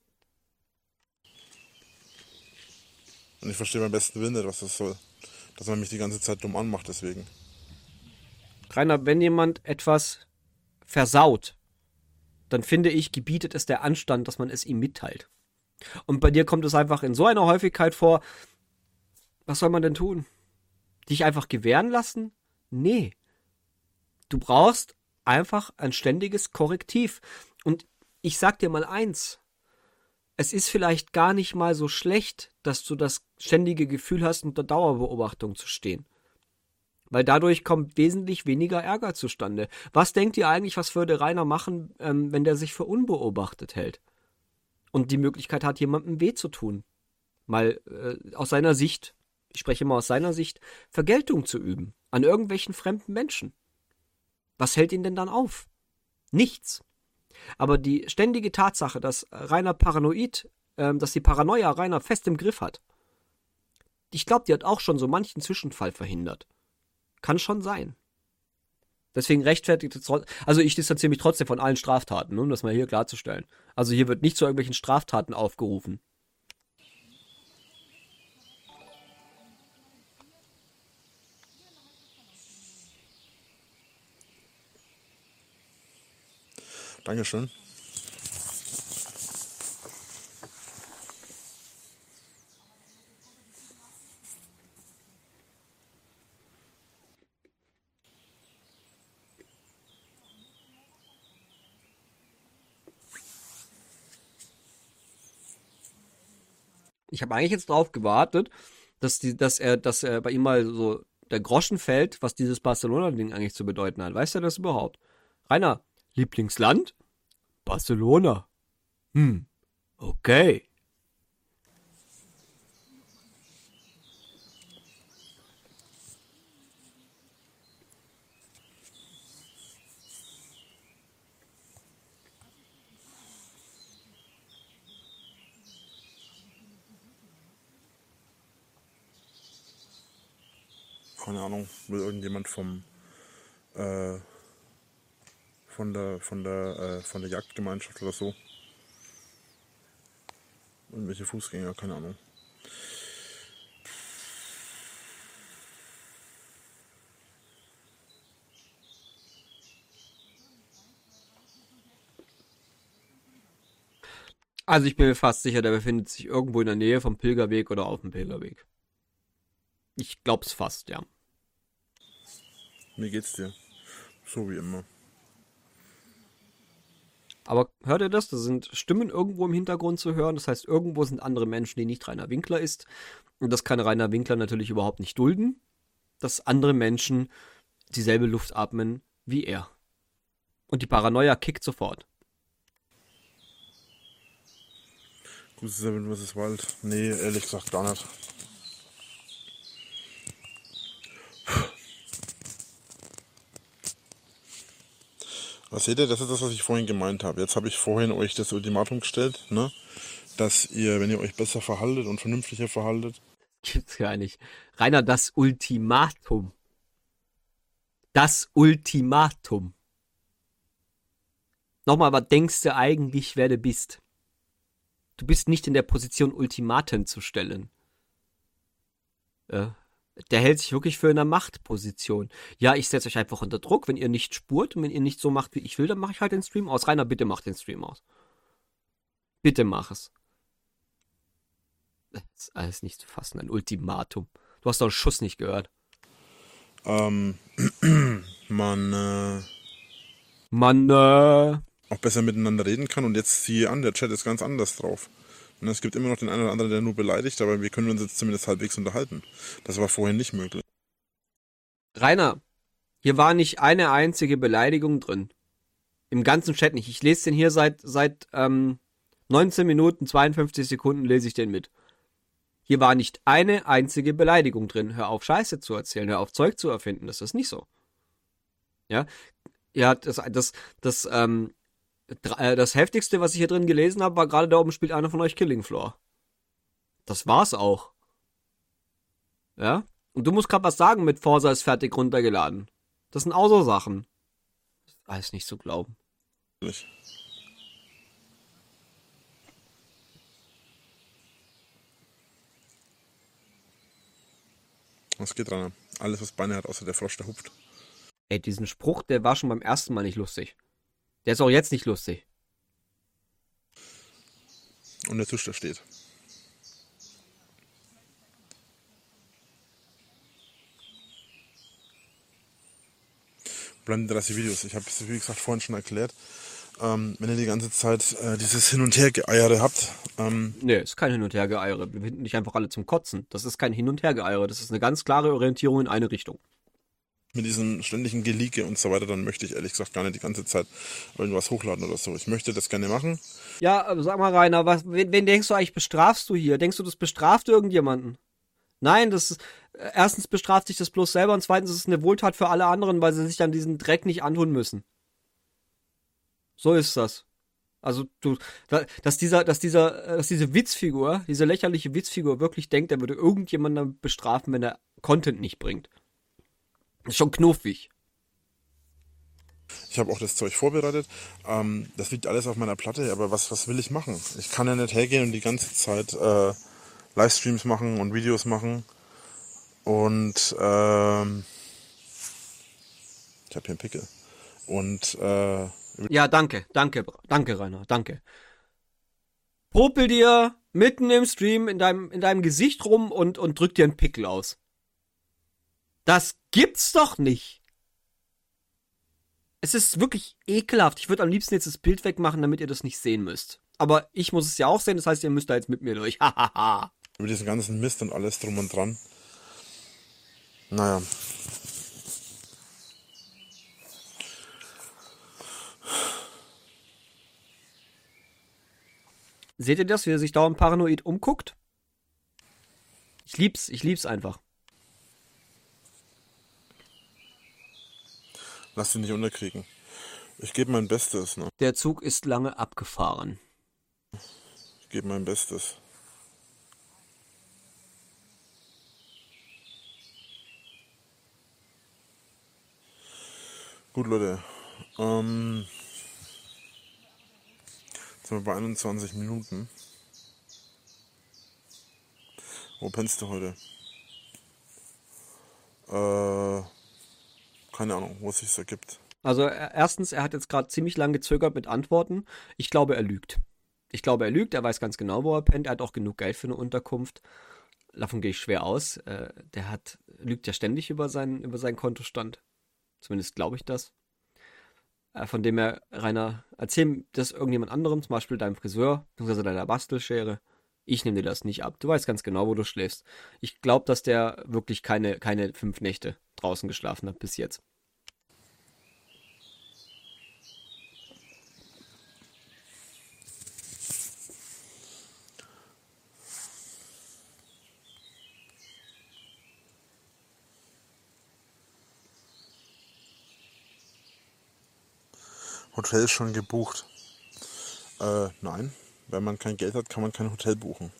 Und ich verstehe beim besten Willen nicht, was das soll. Dass man mich die ganze Zeit dumm anmacht, deswegen. Rainer, wenn jemand etwas versaut, dann finde ich, gebietet es der Anstand, dass man es ihm mitteilt. Und bei dir kommt es einfach in so einer Häufigkeit vor. Was soll man denn tun? Dich einfach gewähren lassen? Nee. Du brauchst einfach ein ständiges Korrektiv. Und ich sag dir mal eins. Es ist vielleicht gar nicht mal so schlecht, dass du das ständige Gefühl hast, unter Dauerbeobachtung zu stehen. Weil dadurch kommt wesentlich weniger Ärger zustande. Was denkt ihr eigentlich, was würde Rainer machen, wenn der sich für unbeobachtet hält? Und die Möglichkeit hat, jemandem weh zu tun. Mal aus seiner Sicht, ich spreche immer aus seiner Sicht, Vergeltung zu üben. An irgendwelchen fremden Menschen. Was hält ihn denn dann auf? Nichts. Aber die ständige Tatsache, dass Rainer dass die Paranoia Rainer fest im Griff hat, ich glaube, die hat auch schon so manchen Zwischenfall verhindert. Kann schon sein. Deswegen rechtfertigt es trotzdem. Also ich distanziere mich trotzdem von allen Straftaten, um das mal hier klarzustellen. Also hier wird nicht zu irgendwelchen Straftaten aufgerufen. Dankeschön. Ich habe eigentlich jetzt drauf gewartet, dass er bei ihm mal so der Groschen fällt, was dieses Barcelona-Ding eigentlich zu bedeuten hat. Weißt du das überhaupt? Rainer, Lieblingsland? Barcelona. Okay. Keine Ahnung, will irgendjemand von der Jagdgemeinschaft oder so. Irgendwelche Fußgänger, keine Ahnung. Also ich bin mir fast sicher, der befindet sich irgendwo in der Nähe vom Pilgerweg oder auf dem Pilgerweg. Ich glaub's fast, ja. Wie geht's dir? So wie immer. Aber hört ihr das? Da sind Stimmen irgendwo im Hintergrund zu hören. Das heißt, irgendwo sind andere Menschen, die nicht Rainer Winkler ist. Und das kann Rainer Winkler natürlich überhaupt nicht dulden, dass andere Menschen dieselbe Luft atmen wie er. Und die Paranoia kickt sofort. Gut, Seven vs. Wild. Nee, ehrlich gesagt gar nicht. Was seht ihr, das ist das, was ich vorhin gemeint habe. Jetzt habe ich vorhin euch das Ultimatum gestellt, ne? Dass ihr, wenn ihr euch besser verhaltet und vernünftiger verhaltet. Gibt's gar nicht. Rainer, das Ultimatum. Das Ultimatum. Nochmal, was denkst du eigentlich, wer du bist? Du bist nicht in der Position, Ultimaten zu stellen. Der hält sich wirklich für eine Machtposition. Ja, ich setze euch einfach unter Druck. Wenn ihr nicht spurt und wenn ihr nicht so macht, wie ich will, dann mache ich halt den Stream aus. Rainer, bitte mach den Stream aus. Bitte mach es. Das ist alles nicht zu fassen. Ein Ultimatum. Du hast doch einen Schuss nicht gehört. Man Mann, auch besser miteinander reden kann. Und jetzt siehe an, der Chat ist ganz anders drauf. Und es gibt immer noch den einen oder anderen, der nur beleidigt, aber wir können uns jetzt zumindest halbwegs unterhalten. Das war vorher nicht möglich. Rainer, hier war nicht eine einzige Beleidigung drin. Im ganzen Chat nicht. Ich lese den hier seit 19 Minuten, 52 Sekunden lese ich den mit. Hier war nicht eine einzige Beleidigung drin. Hör auf, Scheiße zu erzählen, hör auf, Zeug zu erfinden. Das ist nicht so. Ja, das heftigste, was ich hier drin gelesen habe, war gerade da oben spielt einer von euch Killing Floor. Das war's auch. Ja? Und du musst gerade was sagen mit Forza ist fertig runtergeladen. Das sind auch so Sachen. Das ist alles nicht zu glauben. Was geht dran? Alles, was Beine hat, außer der Frosch, der hupft. Ey, diesen Spruch, der war schon beim ersten Mal nicht lustig. Der ist auch jetzt nicht lustig. Und der Tisch, der steht. Bleiben 30 Videos. Ich habe es, wie gesagt, vorhin schon erklärt. Wenn ihr die ganze Zeit dieses Hin- und Her-Geeiere habt. Nee, ist kein Hin- und Her-Geeiere. Wir finden nicht einfach alle zum Kotzen. Das ist kein Hin- und Her-Geeiere. Das ist eine ganz klare Orientierung in eine Richtung. Mit diesem ständigen Geleake und so weiter, dann möchte ich ehrlich gesagt gar nicht die ganze Zeit irgendwas hochladen oder so. Ich möchte das gerne machen. Ja, sag mal, Rainer, wen denkst du eigentlich bestrafst du hier? Denkst du, das bestraft irgendjemanden? Nein, das ist, erstens bestraft sich das bloß selber und zweitens ist es eine Wohltat für alle anderen, weil sie sich dann diesen Dreck nicht antun müssen. So ist das. Also dass diese Witzfigur, diese lächerliche Witzfigur wirklich denkt, er würde irgendjemanden bestrafen, wenn er Content nicht bringt. Das ist schon knuffig. Ich habe auch das Zeug vorbereitet. Das liegt alles auf meiner Platte, aber was will ich machen? Ich kann ja nicht hergehen und die ganze Zeit Livestreams machen und Videos machen. Und ich habe hier einen Pickel. Und Ja, danke, Rainer, danke. Popel dir mitten im Stream in deinem Gesicht rum und drück dir einen Pickel aus. Das gibt's doch nicht. Es ist wirklich ekelhaft. Ich würde am liebsten jetzt das Bild wegmachen, damit ihr das nicht sehen müsst. Aber ich muss es ja auch sehen, das heißt, ihr müsst da jetzt mit mir durch. Hahaha. über diesen ganzen Mist und alles drum und dran. Naja. Seht ihr das, wie er sich dauernd paranoid umguckt? Ich lieb's einfach. Lass dich nicht unterkriegen. Ich gebe mein Bestes, ne? Der Zug ist lange abgefahren. Ich gebe mein Bestes. Gut, Leute. Jetzt sind wir bei 21 Minuten. Wo pennst du heute? Keine Ahnung, wo es sich ergibt. Also erstens, er hat jetzt gerade ziemlich lang gezögert mit Antworten. Ich glaube, er lügt. Er weiß ganz genau, wo er pennt. Er hat auch genug Geld für eine Unterkunft. Davon gehe ich schwer aus. Lügt ja ständig über seinen Kontostand. Zumindest glaube ich das. Von dem her, Rainer, erzähl das irgendjemand anderem, zum Beispiel deinem Friseur, beziehungsweise deiner Bastelschere. Ich nehme dir das nicht ab. Du weißt ganz genau, wo du schläfst. Ich glaube, dass der wirklich keine 5 Nächte draußen geschlafen hat bis jetzt. Hotels schon gebucht? Nein. Wenn man kein Geld hat, kann man kein Hotel buchen.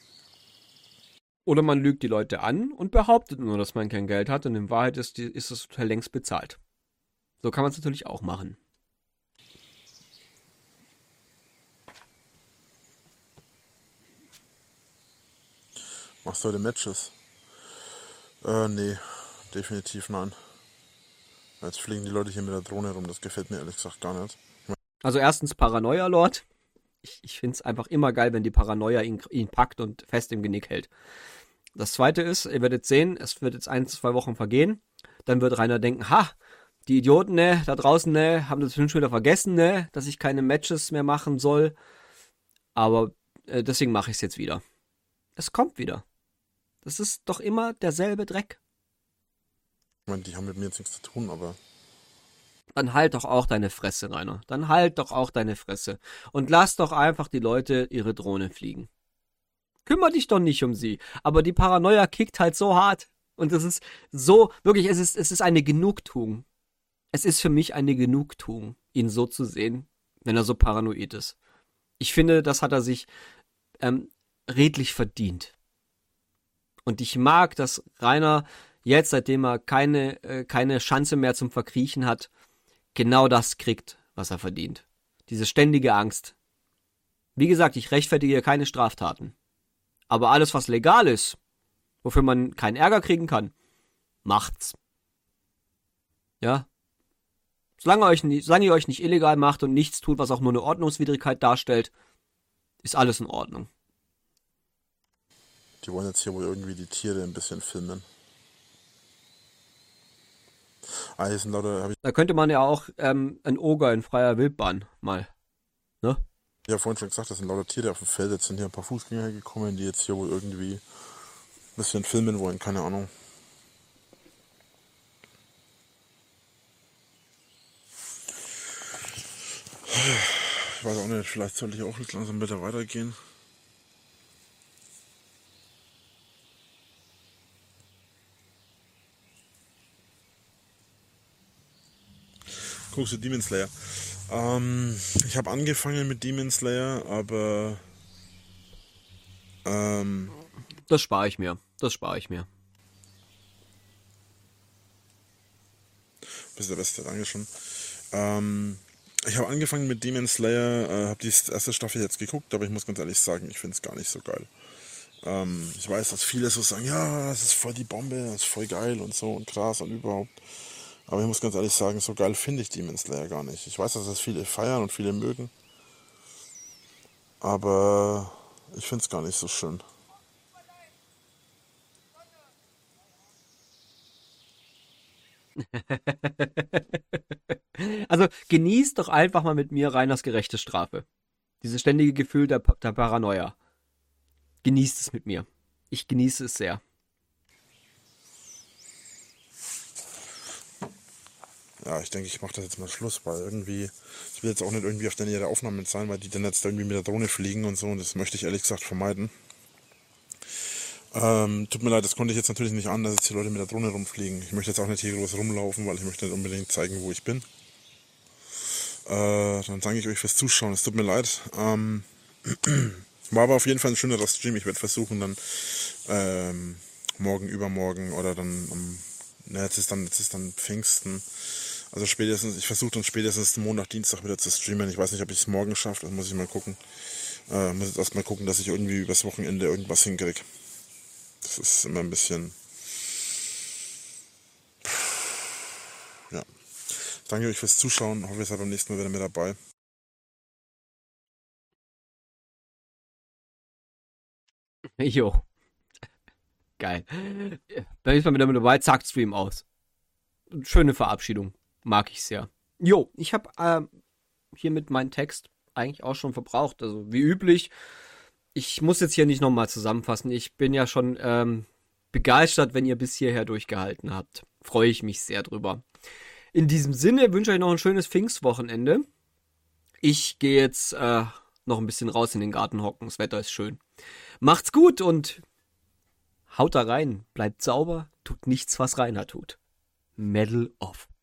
Oder man lügt die Leute an und behauptet nur, dass man kein Geld hat und in Wahrheit ist das Hotel längst bezahlt. So kann man es natürlich auch machen. Machst du heute Matches? Nee, definitiv nein. Jetzt fliegen die Leute hier mit der Drohne rum, das gefällt mir ehrlich gesagt gar nicht. Also erstens Paranoia-Lord. Ich finde es einfach immer geil, wenn die Paranoia ihn packt und fest im Genick hält. Das zweite ist, ihr werdet sehen, es wird jetzt 1-2 Wochen vergehen. Dann wird Rainer denken, ha, die Idioten, ne, da draußen, ne, haben das schon wieder vergessen, ne, dass ich keine Matches mehr machen soll. Aber deswegen mache ich es jetzt wieder. Es kommt wieder. Das ist doch immer derselbe Dreck. Ich meine, die haben mit mir jetzt nichts zu tun, aber Dann halt doch auch deine Fresse, Rainer. Dann halt doch auch deine Fresse. Und lass doch einfach die Leute ihre Drohne fliegen. Kümmer dich doch nicht um sie. Aber die Paranoia kickt halt so hart. Und es ist so, wirklich, es ist eine Genugtuung. Es ist für mich eine Genugtuung, ihn so zu sehen, wenn er so paranoid ist. Ich finde, das hat er sich redlich verdient. Und ich mag, dass Rainer jetzt, seitdem er keine Chance mehr zum Verkriechen hat, genau das kriegt, was er verdient. Diese ständige Angst. Wie gesagt, ich rechtfertige hier keine Straftaten. Aber alles, was legal ist, wofür man keinen Ärger kriegen kann, macht's. Ja? Solange ihr euch nicht illegal macht und nichts tut, was auch nur eine Ordnungswidrigkeit darstellt, ist alles in Ordnung. die wollen jetzt hier wohl irgendwie die Tiere ein bisschen filmen. Ah, hier sind lauter, Da könnte man ja auch einen Oger in freier Wildbahn mal, ne? ja vorhin schon gesagt, das sind lauter Tiere auf dem Feld. Jetzt sind hier ein paar Fußgänger gekommen, die jetzt hier wohl irgendwie ein bisschen filmen wollen, keine Ahnung. Ich weiß auch nicht, vielleicht sollte ich auch jetzt langsam bitte weitergehen. Guckst du Demon Slayer? Ich habe angefangen mit Demon Slayer, aber Das spare ich mir. Das spare ich mir. bist der Beste, danke schon. Ich habe angefangen mit Demon Slayer, habe die erste Staffel jetzt geguckt, aber ich muss ganz ehrlich sagen, ich finde es gar nicht so geil. Ich weiß, dass viele so sagen, ja, das ist voll die Bombe, das ist voll geil und so und krass und überhaupt. Aber ich muss ganz ehrlich sagen, so geil finde ich Demon Slayer gar nicht. Ich weiß, dass das viele feiern und viele mögen, aber ich finde es gar nicht so schön. Also genießt doch einfach mal mit mir Reiners gerechte Strafe. Dieses ständige Gefühl der Paranoia. Genießt es mit mir. Ich genieße es sehr. Ja, ich denke, ich mache das jetzt mal Schluss, weil irgendwie, ich will jetzt auch nicht irgendwie auf der Aufnahme sein, weil die dann jetzt irgendwie mit der Drohne fliegen und so und das möchte ich ehrlich gesagt vermeiden. Tut mir leid, das konnte ich jetzt natürlich nicht an, dass jetzt die Leute mit der Drohne rumfliegen. Ich möchte jetzt auch nicht hier groß rumlaufen, weil ich möchte nicht unbedingt zeigen, wo ich bin. Dann danke ich euch fürs Zuschauen, es tut mir leid. War aber auf jeden Fall ein schönerer Stream. Ich werde versuchen dann morgen, übermorgen oder dann jetzt ist dann Pfingsten. Also spätestens, ich versuche dann spätestens Montag, Dienstag wieder zu streamen. Ich weiß nicht, ob ich es morgen schaffe, das muss ich mal gucken. Muss jetzt erstmal gucken, dass ich irgendwie übers Wochenende irgendwas hinkriege. Das ist immer ein bisschen. Ja. Danke euch fürs Zuschauen. Hoffe, ihr seid beim nächsten Mal wieder mit dabei. Jo, geil. Dann ist man wieder mit dabei, zack, Stream aus. Schöne Verabschiedung. Mag ich sehr. Jo, ich habe hiermit meinen Text eigentlich auch schon verbraucht. Also wie üblich. Ich muss jetzt hier nicht nochmal zusammenfassen. Ich bin ja schon begeistert, wenn ihr bis hierher durchgehalten habt. Freue ich mich sehr drüber. In diesem Sinne wünsche ich euch noch ein schönes Pfingstwochenende. Ich gehe jetzt noch ein bisschen raus in den Garten hocken. Das Wetter ist schön. Macht's gut und haut da rein. Bleibt sauber. Tut nichts, was Rainer tut. Medal off.